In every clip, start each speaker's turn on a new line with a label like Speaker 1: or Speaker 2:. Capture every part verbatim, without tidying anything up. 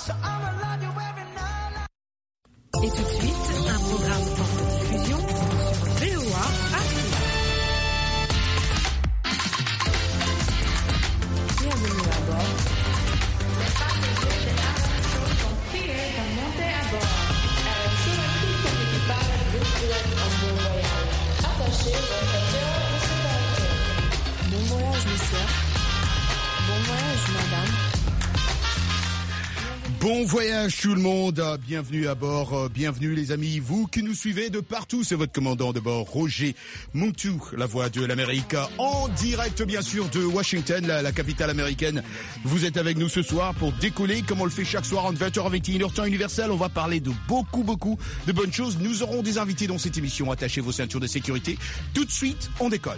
Speaker 1: Et tout de suite, un programme en diffusion sur V O A Afrique. Bienvenue à bord. Les passagers de Afrique sont priés de monter à bord. Avec tout le tout son équipage vous souhaite un bon voyage. Attachez vos ceintures de sécurité. Bon voyage, monsieur. Bon voyage, madame.
Speaker 2: Bon voyage tout le monde, bienvenue à bord, bienvenue les amis, vous qui nous suivez de partout, c'est votre commandant de bord, Roger Muntu, la voix de l'Amérique, en direct bien sûr de Washington, la, la capitale américaine. Vous êtes avec nous ce soir pour décoller, comme on le fait chaque soir entre vingt heures et vingt et une heures temps universel. On va parler de beaucoup, beaucoup de bonnes choses. Nous aurons des invités dans cette émission, attachez vos ceintures de sécurité. Tout de suite, on décolle.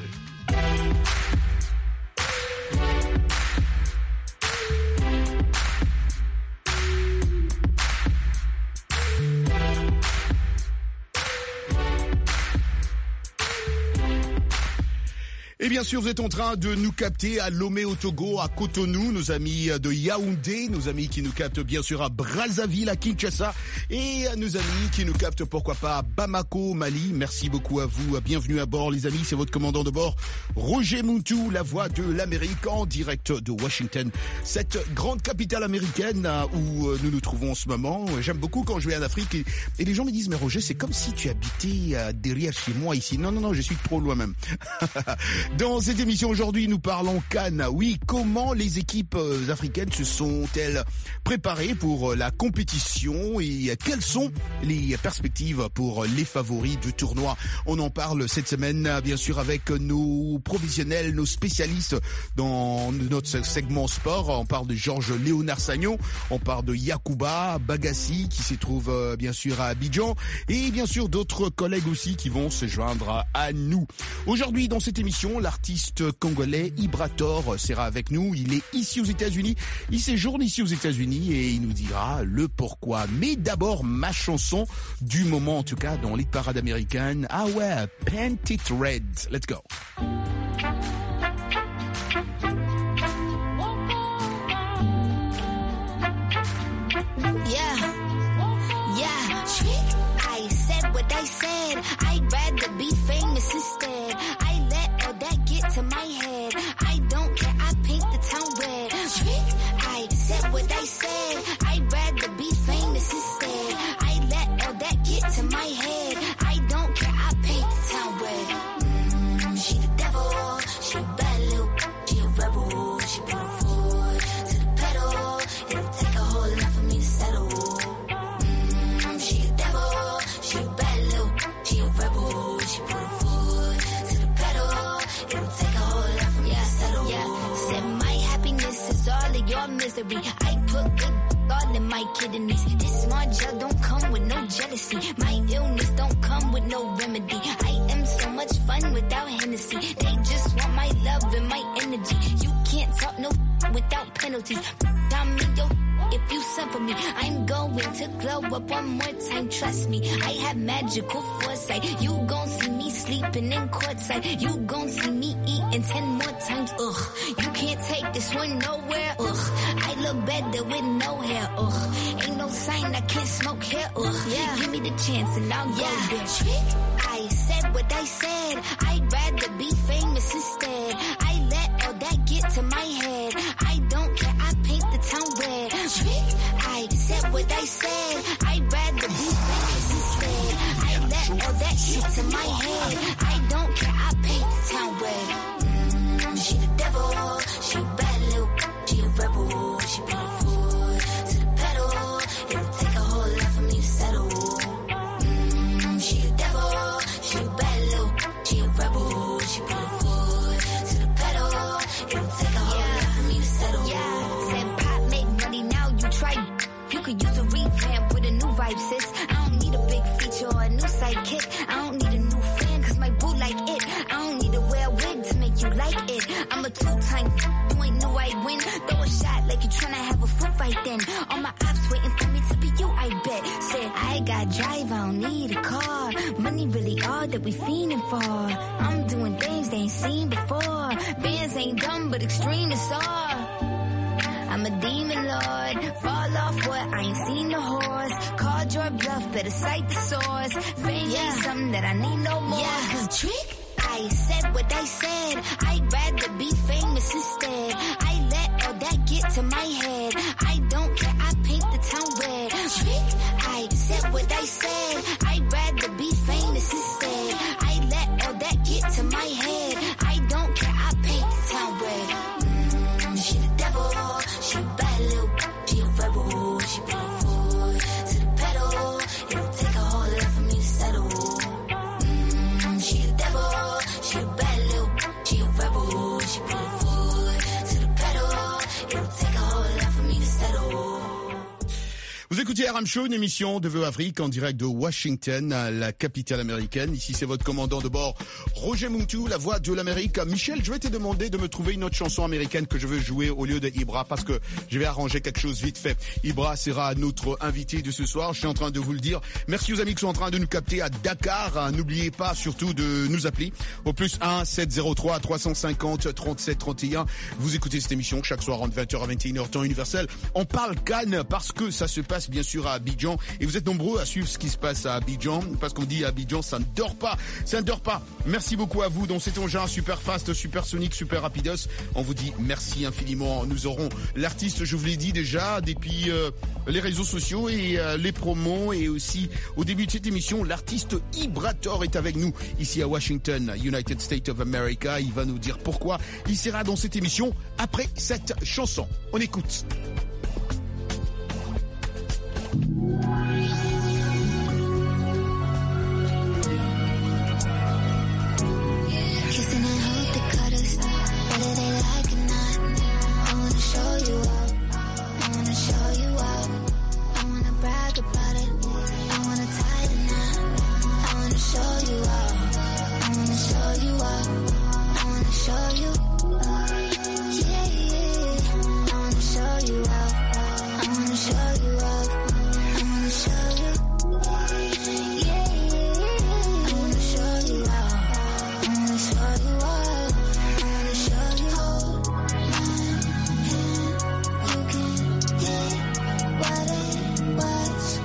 Speaker 2: Et bien sûr, vous êtes en train de nous capter à Lomé au Togo, à Cotonou, nos amis de Yaoundé, nos amis qui nous captent bien sûr à Brazzaville, à Kinshasa, et nos amis qui nous captent pourquoi pas à Bamako, au Mali. Merci beaucoup à vous, bienvenue à bord les amis, c'est votre commandant de bord, Roger Muntu, la voix de l'Amérique en direct de Washington, cette grande capitale américaine où nous nous trouvons en ce moment. J'aime beaucoup quand je vais en Afrique et, et les gens me disent, mais Roger, c'est comme si tu habitais derrière chez moi ici. Non, non, non, je suis trop loin même. Dans cette émission aujourd'hui, nous parlons CAN. Oui, comment les équipes africaines se sont-elles préparées pour la compétition et quelles sont les perspectives pour les favoris du tournoi? On en parle cette semaine, bien sûr, avec nos professionnels, nos spécialistes dans notre segment sport. On parle de Georges Léonard Sagnon, on parle de Yacouba Bagassi qui se trouve bien sûr à Abidjan et bien sûr d'autres collègues aussi qui vont se joindre à nous. Aujourd'hui, dans cette émission, l'artiste congolais Ibrator sera avec nous. Il est ici aux États-Unis. Il séjourne ici aux États-Unis et il nous dira le pourquoi. Mais d'abord, ma chanson du moment, en tout cas, dans l'hit parade américaine. Ah ouais, Paint It Red. Let's go.
Speaker 3: Yeah, yeah. I said what I said. I'd rather be famous instead. I let all that get to my head. I don't care, I paint the town red. I said what I said. I'd rather be famous instead. I let all that get to my head. I don't care, I paint the town red. Mm, she the devil, she a bad little, she a rebel. She put her foot to the pedal. It'll take a whole lot for me to settle. Mm, she a devil, she a bad little, she a rebel. She put her foot to the pedal. It'll take a whole lot for me to settle. Yeah, said my happiness is all of your misery. I put good all in my kidneys. This smart gel don't come with no jealousy. My illness don't come with no remedy. I am so much fun without Hennessy. They just want my love and my energy. You can't talk no without penalties. I'm in your if you send for me. I'm going to glow up one more time, trust me. I have magical foresight. You gon' see me sleeping in courtside. You gon' see me eating ten more times, ugh. You can't take this one nowhere, ugh. I look better with no hair, ugh. Ain't no sign I can't smoke here, ugh. Yeah. Give me the chance and I'll yeah. go there. I said what I said. I'd rather be famous instead. I let all that get to my head. I don't care, I paint the town red. I said what I said. I'd rather be famous instead. I let all that shit to my head. I don't care, I paint the town red. Mm, she the devil, she a bad little, she a rebel. She put her foot to the pedal. It'll take a whole lot for me to settle. Mm, she the devil, she a bad little, she a rebel. She put her foot to the pedal. It'll take a whole lot for me to settle. Yeah, said pop make money now. You try. You could use a revamp with a new vibe, sis. I don't need a big feature or a new sidekick. I don't need a new fan, cause my boo like it. I don't need to wear a wig to make you like it. I'm a two-time, you ain't know I'd win. Throw a shot like you tryna have a foot fight then. All my ops waiting for me to be you, I bet. Said, I got drive, I don't need a car. Money really all that we fiending for. I'm doing things they ain't seen before. Bands ain't dumb, but extreme is all. I'm a demon lord. Fall off what? I ain't seen the horse. Called your bluff, better cite the source. Fame yeah. ain't something that I need no more. Yeah, cause trick, I said what I said. I'd rather be famous instead. I let all that get to my head. I don't care, I paint the town red. Trick, I said what I said. I'd rather be famous instead. I let all that get to my head. I don't care, I paint the town red. Mm, she the devil, she a bad little, she a rebel, she put her foot to the pedal. It'll take a whole lot for me to settle. Mm, she the devil, she a bad little, she a rebel, she put her foot to the pedal. It'll take a whole lot for me to settle.
Speaker 2: Vous écoutez R M Show, une émission de Vœux Afrique en direct de Washington, la capitale américaine. Ici, c'est votre commandant de bord, Roger Muntu, la voix de l'Amérique. Michel, je vais te demander de me trouver une autre chanson américaine que je veux jouer au lieu de Ibra, parce que je vais arranger quelque chose vite fait. Ibra sera notre invité de ce soir, je suis en train de vous le dire. Merci aux amis qui sont en train de nous capter à Dakar. N'oubliez pas surtout de nous appeler au plus un sept zéro trois trois cent cinquante trente-sept trente et un. Vous écoutez cette émission chaque soir entre vingt heures à vingt et une heures temps universel. On parle Cannes parce que ça se passe bien sûr à Abidjan et vous êtes nombreux à suivre ce qui se passe à Abidjan parce qu'on dit à Abidjan ça ne dort pas, ça ne dort pas. Merci beaucoup à vous dans cet engin super fast, super sonique, super rapidos. On vous dit merci infiniment. Nous aurons l'artiste, je vous l'ai dit déjà, depuis euh, les réseaux sociaux et euh, les promos et aussi au début de cette émission, l'artiste Ibrator est avec nous ici à Washington, United States of America. Il va nous dire pourquoi il sera dans cette émission après cette chanson. On écoute.
Speaker 3: Kissing and hope they cut us, whether they like it or not. I wanna show you up, I wanna show you up. I wanna brag about it, I wanna tie the knot. I wanna show you up, I wanna show you up. I wanna show you up, yeah, yeah. I wanna show you up, I wanna show you up. I wanna show you, yeah, yeah. I wanna show you up, I wanna show you up. I wanna show you. Hold my hand, you can get what it was,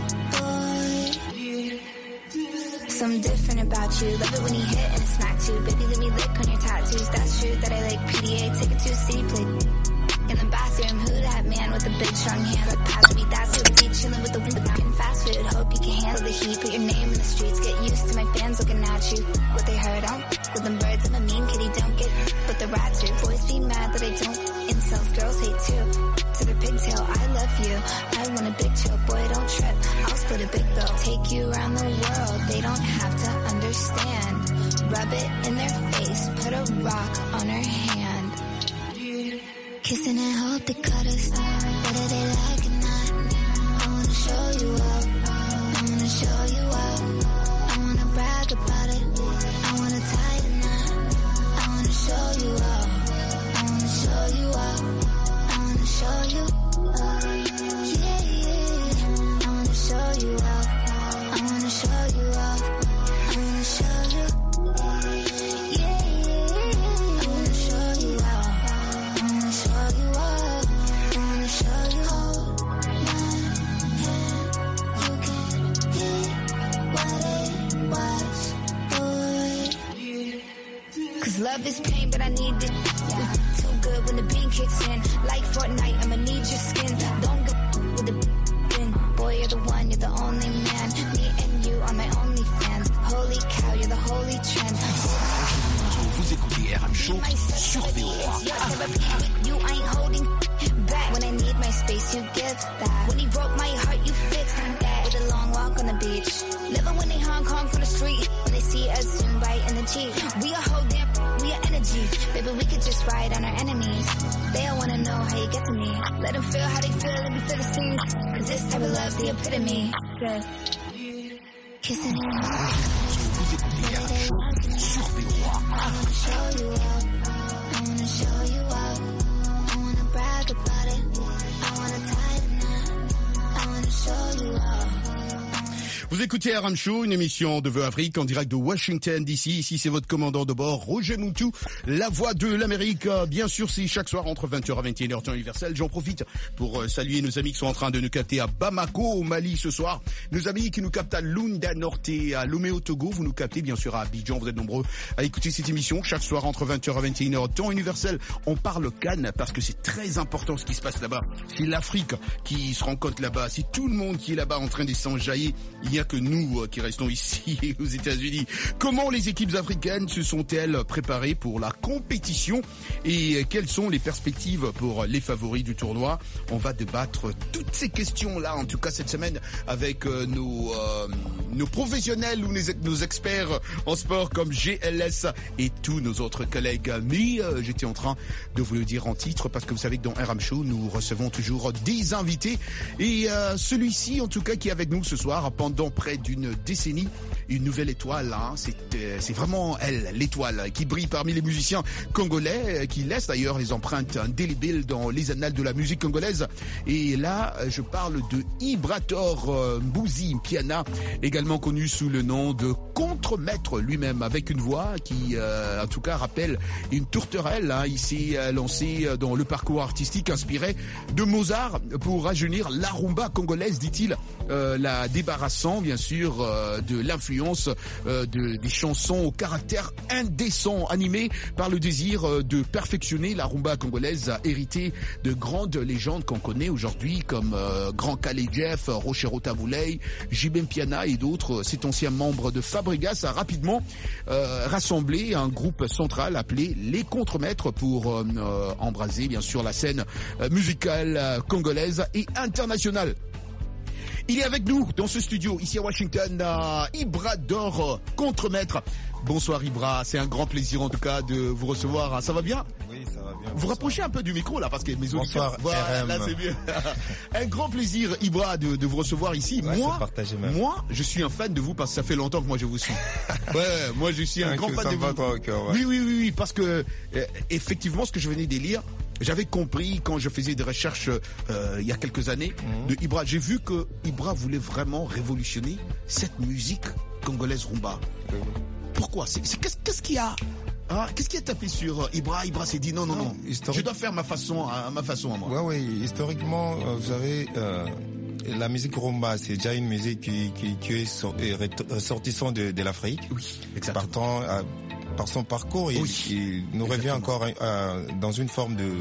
Speaker 3: boy. Something different about you, love it when you hit and smack too. Baby, let me lick on your tattoos. That's true that I like P D A. Take it to a city, play in the bathroom. Who that man with the big strong hand? Like pass me that suit. Chilling with the wind, in fast food. Hope you can handle the heat. Put your name in the streets. Get used to my fans looking at you. What they heard, I don't with them birds. I'm a mean kitty, don't get with the rats. Your boys be mad that I don't. Incels, girls hate too. To the pigtail, I love you. I want a big chill, boy, don't trip. I'll split a big bill. Take you around the world. They don't have to understand. Rub it in their face. Put a rock on her hand. Kissing and hope they cut us, whether they like it or not. I wanna show you up, I wanna show you up. I wanna brag about it, I wanna tie the knot. I wanna show you up, I wanna show you up. I wanna show you up, yeah, yeah. I wanna show you up, I wanna show you up. I wanna show you, yeah, yeah. I wanna show you up, I wanna show you up. I wanna show you. Hold my hand, you can get what it was, boy. Cause love is pain, but I need it. Yeah. Too good when the bean kicks in. Like Fortnite, I'ma need your skin. Don't go with the bin. Boy, you're the one, you're the only man. Me and you are my only fans. Holy cow, you're the holy trend.
Speaker 2: Vous écoutez R M Show sur V O A.
Speaker 3: You ain't holding back. When I need my space, you give that. When he broke my heart, you fixed that. With a long walk on the beach. Living when they Hong Kong from the street. When they see us zoom right in the Jeep. We a whole damn, we a energy. Baby, we could just ride on our enemies. They all wanna know how you get to me. Let them feel how they feel, let me feel the scenes. Cause this type of love's the epitome. Yeah. Kissing in the
Speaker 2: Vous écoutez R M Show sur V O A.
Speaker 3: I wanna show you up, I wanna show you up. I wanna brag about it, I wanna tie the knot. I wanna show you up.
Speaker 2: Vous écoutez R M Show, une émission de Vœux Afrique en direct de Washington D C. Ici, c'est votre commandant de bord, Roger Moutou, la voix de l'Amérique. Bien sûr, c'est chaque soir entre vingt heures et vingt et une heures temps universel. J'en profite pour saluer nos amis qui sont en train de nous capter à Bamako, au Mali ce soir. Nos amis qui nous captent à Lunda Norte, à Lomé au Togo. Vous nous captez bien sûr à Abidjan. Vous êtes nombreux à écouter cette émission chaque soir entre vingt heures et vingt et une heures temps universel. On parle Cannes parce que c'est très important ce qui se passe là-bas. C'est l'Afrique qui se rencontre là-bas. C'est tout le monde qui est là-bas en train de s'enjailler. Il n'y a que nous qui restons ici aux États-Unis. Comment les équipes africaines se sont-elles préparées pour la compétition et quelles sont les perspectives pour les favoris du tournoi? On va débattre toutes ces questions-là, en tout cas cette semaine, avec nos, euh, nos professionnels ou nos, nos experts en sport comme G L S et tous nos autres collègues. Mais euh, j'étais en train de vous le dire en titre parce que vous savez que dans R M Show, nous recevons toujours des invités et euh, celui-ci, en tout cas, qui est avec nous ce soir pendant près d'une décennie, une nouvelle étoile, hein. c'est, euh, c'est vraiment elle, l'étoile, qui brille parmi les musiciens congolais, qui laisse d'ailleurs les empreintes indélébiles dans les annales de la musique congolaise. Et là, je parle de Ibrator euh, Mbouzi Mpiana, également connu sous le nom de contremaître lui-même, avec une voix qui, euh, en tout cas, rappelle une tourterelle. Hein. Il s'est euh, lancé dans le parcours artistique inspiré de Mozart pour rajeunir la rumba congolaise, dit-il, euh, la débarrassant bien sûr euh, de l'influence euh, de, des chansons au caractère indécent, animées par le désir euh, de perfectionner la rumba congolaise, héritée de grandes légendes qu'on connaît aujourd'hui comme euh, Grand Calais Jeff, Rochero Taboulay, J B Mpiana et d'autres. Cet ancien membre de Fabregas a rapidement euh, rassemblé un groupe central appelé les Contremaîtres pour euh, euh, embraser bien sûr la scène euh, musicale euh, congolaise et internationale. Il est avec nous dans ce studio, ici à Washington, euh, Ibrator Contremaître. Bonsoir Ibra, c'est un grand plaisir en tout cas de vous recevoir. Ça va bien?
Speaker 4: Oui, ça va bien.
Speaker 2: Vous rapprochez un peu du micro là parce que mes
Speaker 4: auditeurs... Bonsoir
Speaker 2: voilà,
Speaker 4: R M.
Speaker 2: Là c'est mieux. Un grand plaisir Ibra de, de vous recevoir ici.
Speaker 4: Ouais,
Speaker 2: moi,
Speaker 4: même.
Speaker 2: moi, je suis un fan de vous parce que ça fait longtemps que moi je vous suis. Ouais, moi je suis un grand fan de vous.
Speaker 4: Toi, cœur, ouais.
Speaker 2: Oui, oui, oui, oui, parce que euh, effectivement, ce que je venais de lire, j'avais compris quand je faisais des recherches euh, il y a quelques années mmh. de Ibra. J'ai vu que Ibra voulait vraiment révolutionner cette musique congolaise rumba. Mmh. Pourquoi? c'est, c'est, qu'est-ce, qu'est-ce qu'il y a hein? Qu'est-ce qui a tapé sur Ibra? Ibra s'est dit non, non, non, non. Je dois faire ma façon, à ma façon à moi.
Speaker 4: Ouais, oui. Historiquement, euh, vous savez, euh, la musique rumba, c'est déjà une musique qui, qui, qui est, so, est ressortissant de, de l'Afrique.
Speaker 2: Oui, exactement.
Speaker 4: Partant, euh, par son parcours, il, oui, il nous exactement. revient encore euh, dans une forme de,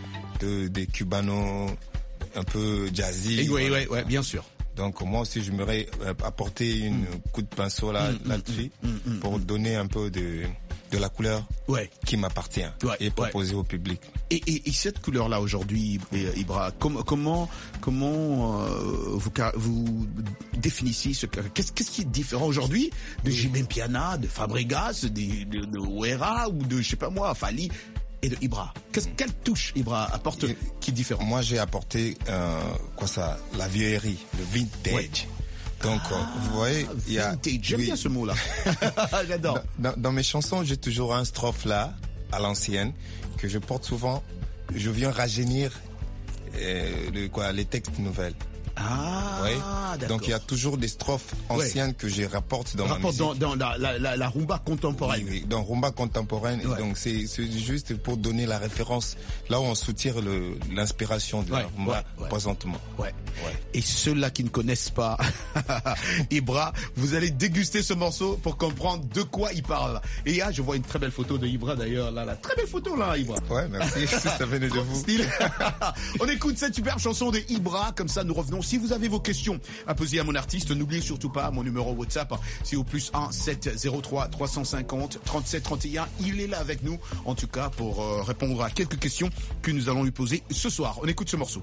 Speaker 4: de, de cubano, un peu jazzy.
Speaker 2: Et oui, oui, oui, bien sûr.
Speaker 4: Donc moi aussi, je m'aurais apporté une mm. coup de pinceau là, mm, là-dessus mm, mm, pour mm, donner un peu de, de la couleur ouais. qui m'appartient ouais, et proposer ouais. au public.
Speaker 2: Et, et, et cette couleur-là aujourd'hui, Ibra, com- comment comment euh, vous, vous définissez ce qu'est-ce, qu'est-ce qui est différent aujourd'hui de J B Mpiana, de Fabregas, de, de, de Ouera ou de je sais pas moi, Fali et de Ibra? Qu'est-ce, quelle touche Ibra apporte et qui est différent?
Speaker 4: Moi, j'ai apporté euh, quoi ça, la vieillerie, le vintage. Ouais. Donc, ah, vous voyez, il y a
Speaker 2: vintage. J'aime oui. bien ce mot-là. J'adore.
Speaker 4: Dans, dans, dans mes chansons, j'ai toujours un strophe là, à l'ancienne, que je porte souvent. Je viens rajeunir euh, le, quoi, les textes nouvelles.
Speaker 2: Ah,
Speaker 4: ouais.
Speaker 2: d'accord.
Speaker 4: Donc il y a toujours des strophes anciennes ouais. que je rapporte dans
Speaker 2: rapporte ma musique. Dans, dans la, la, la, la rumba contemporaine.
Speaker 4: Oui, oui, dans rumba contemporaine. Ouais. Et donc c'est, c'est juste pour donner la référence là où on soutire le, l'inspiration de ouais, la rumba ouais, ouais. présentement.
Speaker 2: Ouais. ouais. Et ceux-là qui ne connaissent pas Ibra, vous allez déguster ce morceau pour comprendre de quoi il parle. Et là, je vois une très belle photo de Ibra d'ailleurs. Là, la très belle photo là, Ibra.
Speaker 4: Ouais, merci. Ça venait de vous.
Speaker 2: On écoute cette superbe chanson de Ibra. Comme ça, nous revenons. Si vous avez vos questions à poser à mon artiste, n'oubliez surtout pas mon numéro WhatsApp, c'est au plus un sept zéro trois trois cent cinquante trente-sept trente et un. Il est là avec nous, en tout cas, pour euh, répondre à quelques questions que nous allons lui poser ce soir. On écoute ce morceau.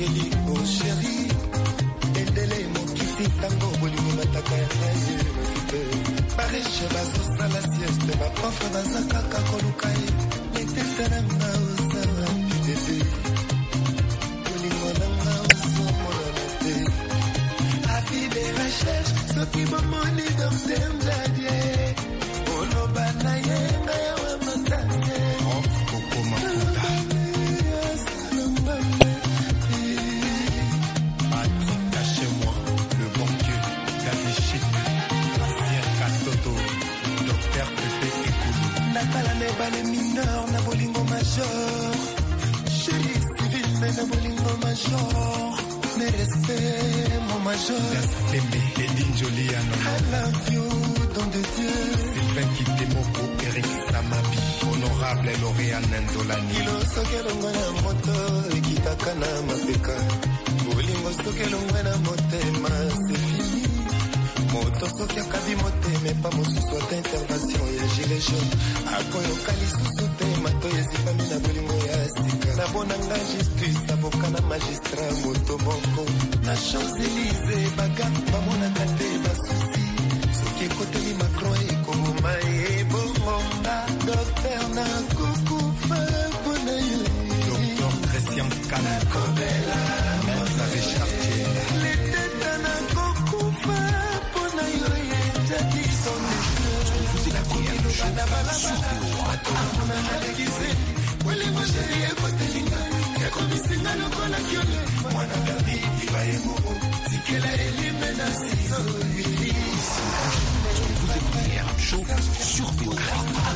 Speaker 5: Chérie, endele mokisi tango bolingo mataka ya ngai. Bareche bazosa la sieste, ma prof bazaka kakolukai. Letete na ngauza bébé. Bolingo na ngauza monate. Avis de recherche, ce qui m'a moni docteur Mjadie. Olo banaye ngawa matanye.
Speaker 4: Oh, Coco Makuta. Patrick, cachez-moi, le bon Dieu, Gabi Chic, Bastien Katoto, docteur Pepe Ekoulou.
Speaker 5: Nakala neba les mineurs, na bolingo major. Chérie civile, mais na bolingo major. Mes respects, mon major.
Speaker 4: Bébé, Edine Joliano.
Speaker 5: I love you, don de Dieu.
Speaker 4: Sylvain Kitemoko, Eric Samabi, honorable Lauréat Nenzolani.
Speaker 5: Kilo sokelongo na moto, ekitaka na mapeka. Bolingo sokelongo na motema, c'est fini. Moto soki akabi motema, epa mosusu ata intervention ya gilet jaune. Akoyoka lisusu te, mato ezipami na bolingo ya sika. Nabonanga justice, avoka na magistrat, moto moko. Na Champs-Élysées, bagarre, bamonaka te basusi. Soki ekoteli Macron ekoboma ebongonga. Docteur na kukufa mpona yo.
Speaker 4: Docteur Christian Kana, Maître Richard Tienda.
Speaker 5: Leteta na kukufa mpona yo yejadi sonde. Vous êtes la balabala. Amona na legize. Wele mojeri ekotelinga. Ekomisinga lokola kiole. Mwana gabi ibaye mobo. Sikela elime na siso.
Speaker 2: Vous écoutez Rap Show sur V O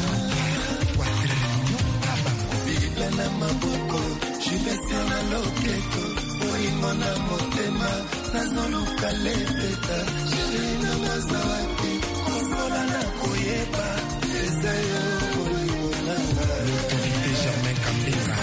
Speaker 5: Biblia na maboko, jibesio na loketo, bolingo na motema, nazoluka leteta, shirina mazawati, konsola na koyeba, eza yo bolingo nanga.
Speaker 4: L'autorité Germain Kambinga.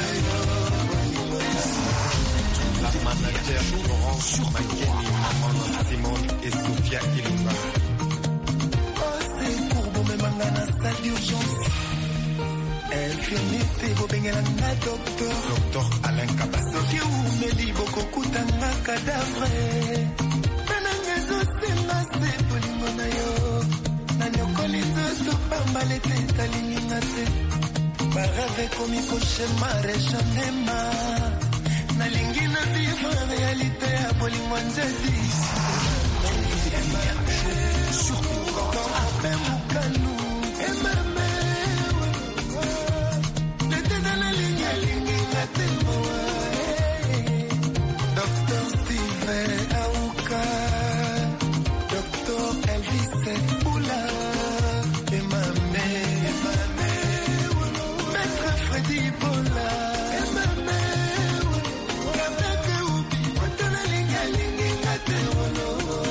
Speaker 4: La manager Florence Makeni, Maman Simone et Sophia Ilunga.
Speaker 5: Oh, c'est courbe, mais manga na salle d'urgence. Infirmité, bobengela na docteur.
Speaker 4: Docteur Alain Kabasa.
Speaker 5: Soki umeli bokokuta nga kadavre. Nananga ezosenga se bolingo na yo. Nanyokoli nzoto pambala ete etalingi nga te. Barave ekomi koshemare janema. Nalingi na vivre réalité ya bolingo njadi. Ape mukanu emame. Docteur Steve Aouka, Docteur Elvis Poula, Emame, Emame, Maître Freddy Bola, Emame, Kabeke Ubi, Otona Linga Lingi Ngate Wolo,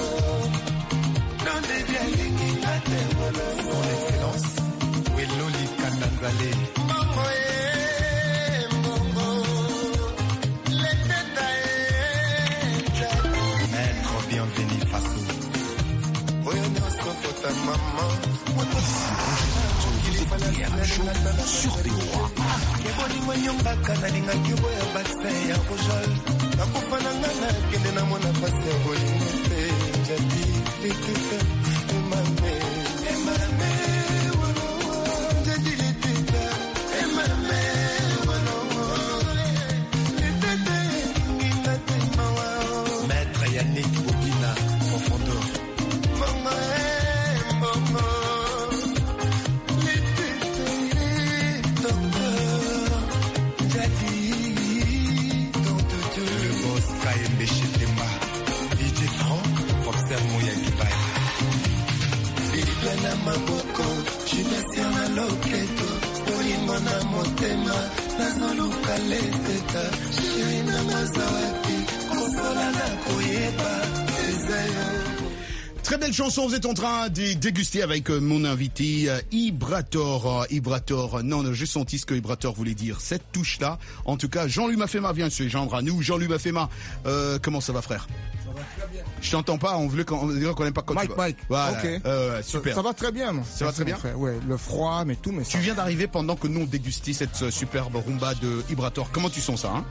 Speaker 5: Donde Dia Lingi Ngate Wolo.
Speaker 4: Son excellence, Weloli Kandanzale.
Speaker 5: Mbongo e, mbongo, leteta e, jali.
Speaker 4: Maître Bienvenu Faso.
Speaker 5: Oyo nyonso fota mama.
Speaker 2: sur V O
Speaker 5: Kebolingo nyongaka nalingaki boya baksin ya rougeole. Nakufa na nga nakende namona pasi ya bolingo te. Jadi leteta emame, emame, wolo, jadi leteta emame, wolo, leteta elinginga te mawa.
Speaker 4: Maître Yannick Bobina, profondeur.
Speaker 5: Mbongo e, mbongo, leteta e, docteur, jadi, don de Dieu.
Speaker 4: Le boss Kaembe Chetemba. D J Franck, Foxer Moya Kibai.
Speaker 5: Biblia na maboko, jibesio na loketo, bolingo na motema, nazoluka leteta, shirina mazawati, konsola na koyeba, eza yo.
Speaker 2: Très belle chanson, vous êtes en train de déguster avec mon invité euh, Ibrator. Euh, Ibrator, non, non, j'ai senti ce que Ibrator voulait dire. Cette touche-là, en tout cas, Jean-Louis Mafema vient se joindre à nous. Jean-Louis Mafema, euh, comment ça va, frère?
Speaker 6: Ça va très bien.
Speaker 2: Je t'entends pas, on voulait qu'on dirait qu'on n'aime pas quand
Speaker 6: Mike,
Speaker 2: tu vas.
Speaker 6: Mike.
Speaker 2: Voilà,
Speaker 6: Ok.
Speaker 2: euh, super.
Speaker 6: Ça, ça va très bien, moi.
Speaker 2: Ça va très bien.
Speaker 6: Ouais, le froid, mais tout, mais ça.
Speaker 2: Tu viens d'arriver pendant que nous on dégustait cette euh, superbe rumba de Ibrator. Comment tu sens ça, hein?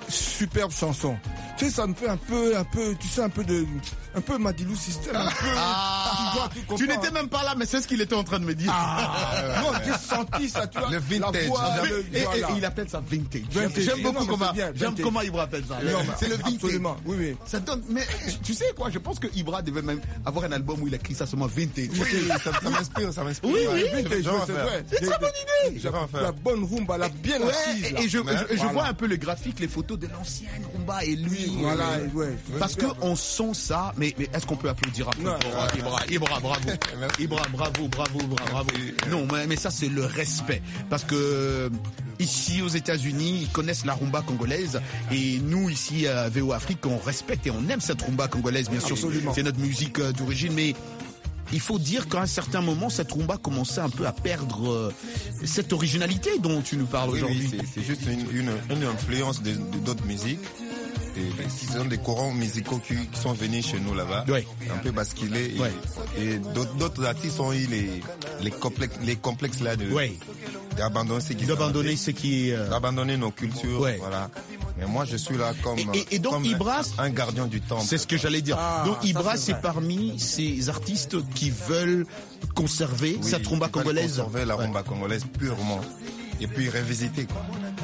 Speaker 6: superbe chanson. Tu sais, ça me fait un peu, un peu, tu sais, un peu de, un peu Madilou System, un peu.
Speaker 2: Ah,
Speaker 6: tu vois, tu comprends.
Speaker 2: Tu n'étais même pas là, mais c'est ce qu'il était en train de me dire.
Speaker 6: Ah, non, j'ai senti ça, tu vois.
Speaker 4: Le vintage.
Speaker 6: La voix, le,
Speaker 2: et,
Speaker 6: voilà.
Speaker 2: et, et il appelle ça vintage.
Speaker 6: Vintage.
Speaker 2: J'aime beaucoup
Speaker 6: Non,
Speaker 2: comment,
Speaker 6: bien,
Speaker 2: j'aime
Speaker 6: vintage.
Speaker 2: comment Ibra appelle ça.
Speaker 6: Non,
Speaker 2: C'est le vintage.
Speaker 6: Absolument, oui, oui.
Speaker 2: Ça donne, mais tu sais quoi, je pense que Ibra devait même avoir un album où il a écrit ça seulement vintage.
Speaker 4: Oui, ça, ça m'inspire, ça m'inspire.
Speaker 2: Oui, oui,
Speaker 6: Vintage,
Speaker 4: je vais en
Speaker 6: c'est
Speaker 4: faire.
Speaker 6: vrai.
Speaker 2: C'est très bonne idée.
Speaker 4: Je vais en faire.
Speaker 6: La bonne rumba, la bien
Speaker 2: Ouais,
Speaker 6: assise. là.
Speaker 2: et je,
Speaker 4: Mais,
Speaker 2: je, je
Speaker 6: voilà.
Speaker 2: vois un peu le graphique, les photos de l'ancienne rumba et lui.
Speaker 6: Voilà,
Speaker 2: euh,
Speaker 6: ouais.
Speaker 2: Parce que on sent ça, mais, mais est-ce qu'on peut applaudir un peu
Speaker 6: Non,
Speaker 2: pour
Speaker 6: ouais,
Speaker 2: Ibra, Ibra, bravo.
Speaker 4: Merci.
Speaker 2: Ibra, bravo, bravo, bravo, bravo. Non, mais, mais ça c'est le respect. Parce que euh, ici aux États-Unis, ils connaissent la rumba congolaise et nous ici à V O Afrique, on respecte et on aime cette rumba congolaise, bien sûr.
Speaker 6: Absolument.
Speaker 2: C'est notre musique euh, d'origine, mais il faut dire qu'à un certain moment, cette rumba commençait un peu à perdre euh, cette originalité dont tu nous parles
Speaker 4: Oui,
Speaker 2: aujourd'hui.
Speaker 4: oui, c'est, c'est juste une, une, une influence de, de d'autres musiques. Et, ce sont des courants musicaux qui, qui sont venus chez nous là-bas,
Speaker 2: Ouais.
Speaker 4: un peu basculés. Et,
Speaker 2: Ouais.
Speaker 4: et d'autres, d'autres artistes ont eu les, les complexes, les complexes là de,
Speaker 2: Ouais.
Speaker 4: d'abandonner ce qui
Speaker 2: D'abandonner ce qui est... euh,
Speaker 4: d'abandonner nos cultures.
Speaker 2: Ouais.
Speaker 4: Voilà. Mais moi, je suis là comme,
Speaker 2: Et- et- et donc,
Speaker 4: comme
Speaker 2: Ibra,
Speaker 4: un, un gardien du temple.
Speaker 2: C'est ce que j'allais dire.
Speaker 6: Ah,
Speaker 2: Donc
Speaker 6: ça,
Speaker 2: Ibra,
Speaker 6: c'est
Speaker 2: c'est
Speaker 6: vrai.
Speaker 2: parmi ces artistes qui veulent conserver
Speaker 4: Oui,
Speaker 2: cette rumba
Speaker 4: il fallait
Speaker 2: congolaise.
Speaker 4: conserver la
Speaker 2: Ouais.
Speaker 4: rumba congolaise purement. Et puis révisiter, quoi.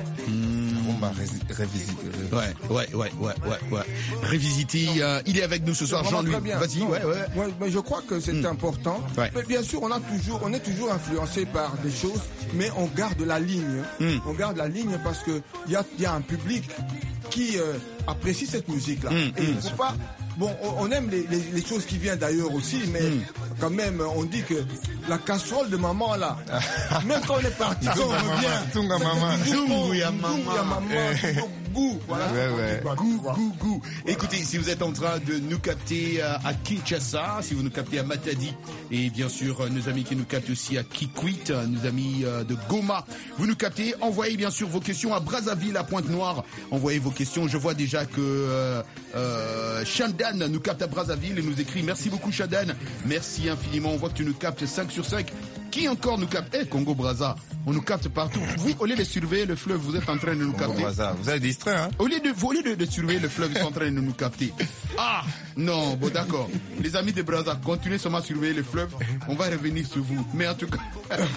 Speaker 4: Rumba rési- révisiter.
Speaker 2: Ouais, ouais, ouais, ouais, ouais, ouais. Révisiter. euh, il est avec nous ce soir,
Speaker 6: Vraiment
Speaker 2: Jean-Louis.
Speaker 6: très bien.
Speaker 2: Vas-y,
Speaker 6: Non,
Speaker 2: ouais, ouais.
Speaker 6: ouais, mais je crois que c'est
Speaker 2: Mm.
Speaker 6: important.
Speaker 2: Ouais.
Speaker 6: Mais bien sûr, on a toujours, on est toujours influencé par des choses, mais on garde la ligne.
Speaker 2: Mm.
Speaker 6: On garde la ligne parce que il y a, il y a un public qui euh, apprécie cette musique-là.
Speaker 2: Mm,
Speaker 6: Et il
Speaker 2: mm.
Speaker 6: faut pas. Bon, on on aime les, les, les choses qui viennent d'ailleurs aussi, mais
Speaker 2: Mm.
Speaker 6: quand même, on dit que la casserole de maman là, même quand on est parti, quand on
Speaker 4: Tunga
Speaker 6: revient,
Speaker 4: maman, tunga maman.
Speaker 2: Tungu ya
Speaker 6: Tungu ya
Speaker 2: maman.
Speaker 6: maman, goût, voilà.
Speaker 4: Ouais, ouais.
Speaker 2: Goût, goût, goût. Écoutez, si vous êtes en train de nous capter euh, à Kinshasa, si vous nous captez à Matadi, et bien sûr euh, nos amis qui nous captent aussi à Kikwit, euh, nos amis euh, de Goma, vous nous captez, envoyez bien sûr vos questions à Brazzaville, à Pointe-Noire, envoyez vos questions. Je vois déjà que euh, euh, Shandan nous capte à Brazzaville et nous écrit merci beaucoup Shandan, merci infiniment, on voit que tu nous captes cinq sur cinq. Qui encore nous capte? Eh, Congo Brazza, on nous capte partout. Vous, au lieu de surveiller le fleuve, vous êtes en train de nous
Speaker 4: Bon,
Speaker 2: capter.
Speaker 4: bah, ça, vous êtes distrait, hein?
Speaker 2: Au lieu de, au lieu de, de surveiller le fleuve, ils sont en train de nous capter. Ah non, bon d'accord. Les amis de Brazza, continuez seulement à surveiller le fleuve. On va revenir sur vous. Mais en tout cas,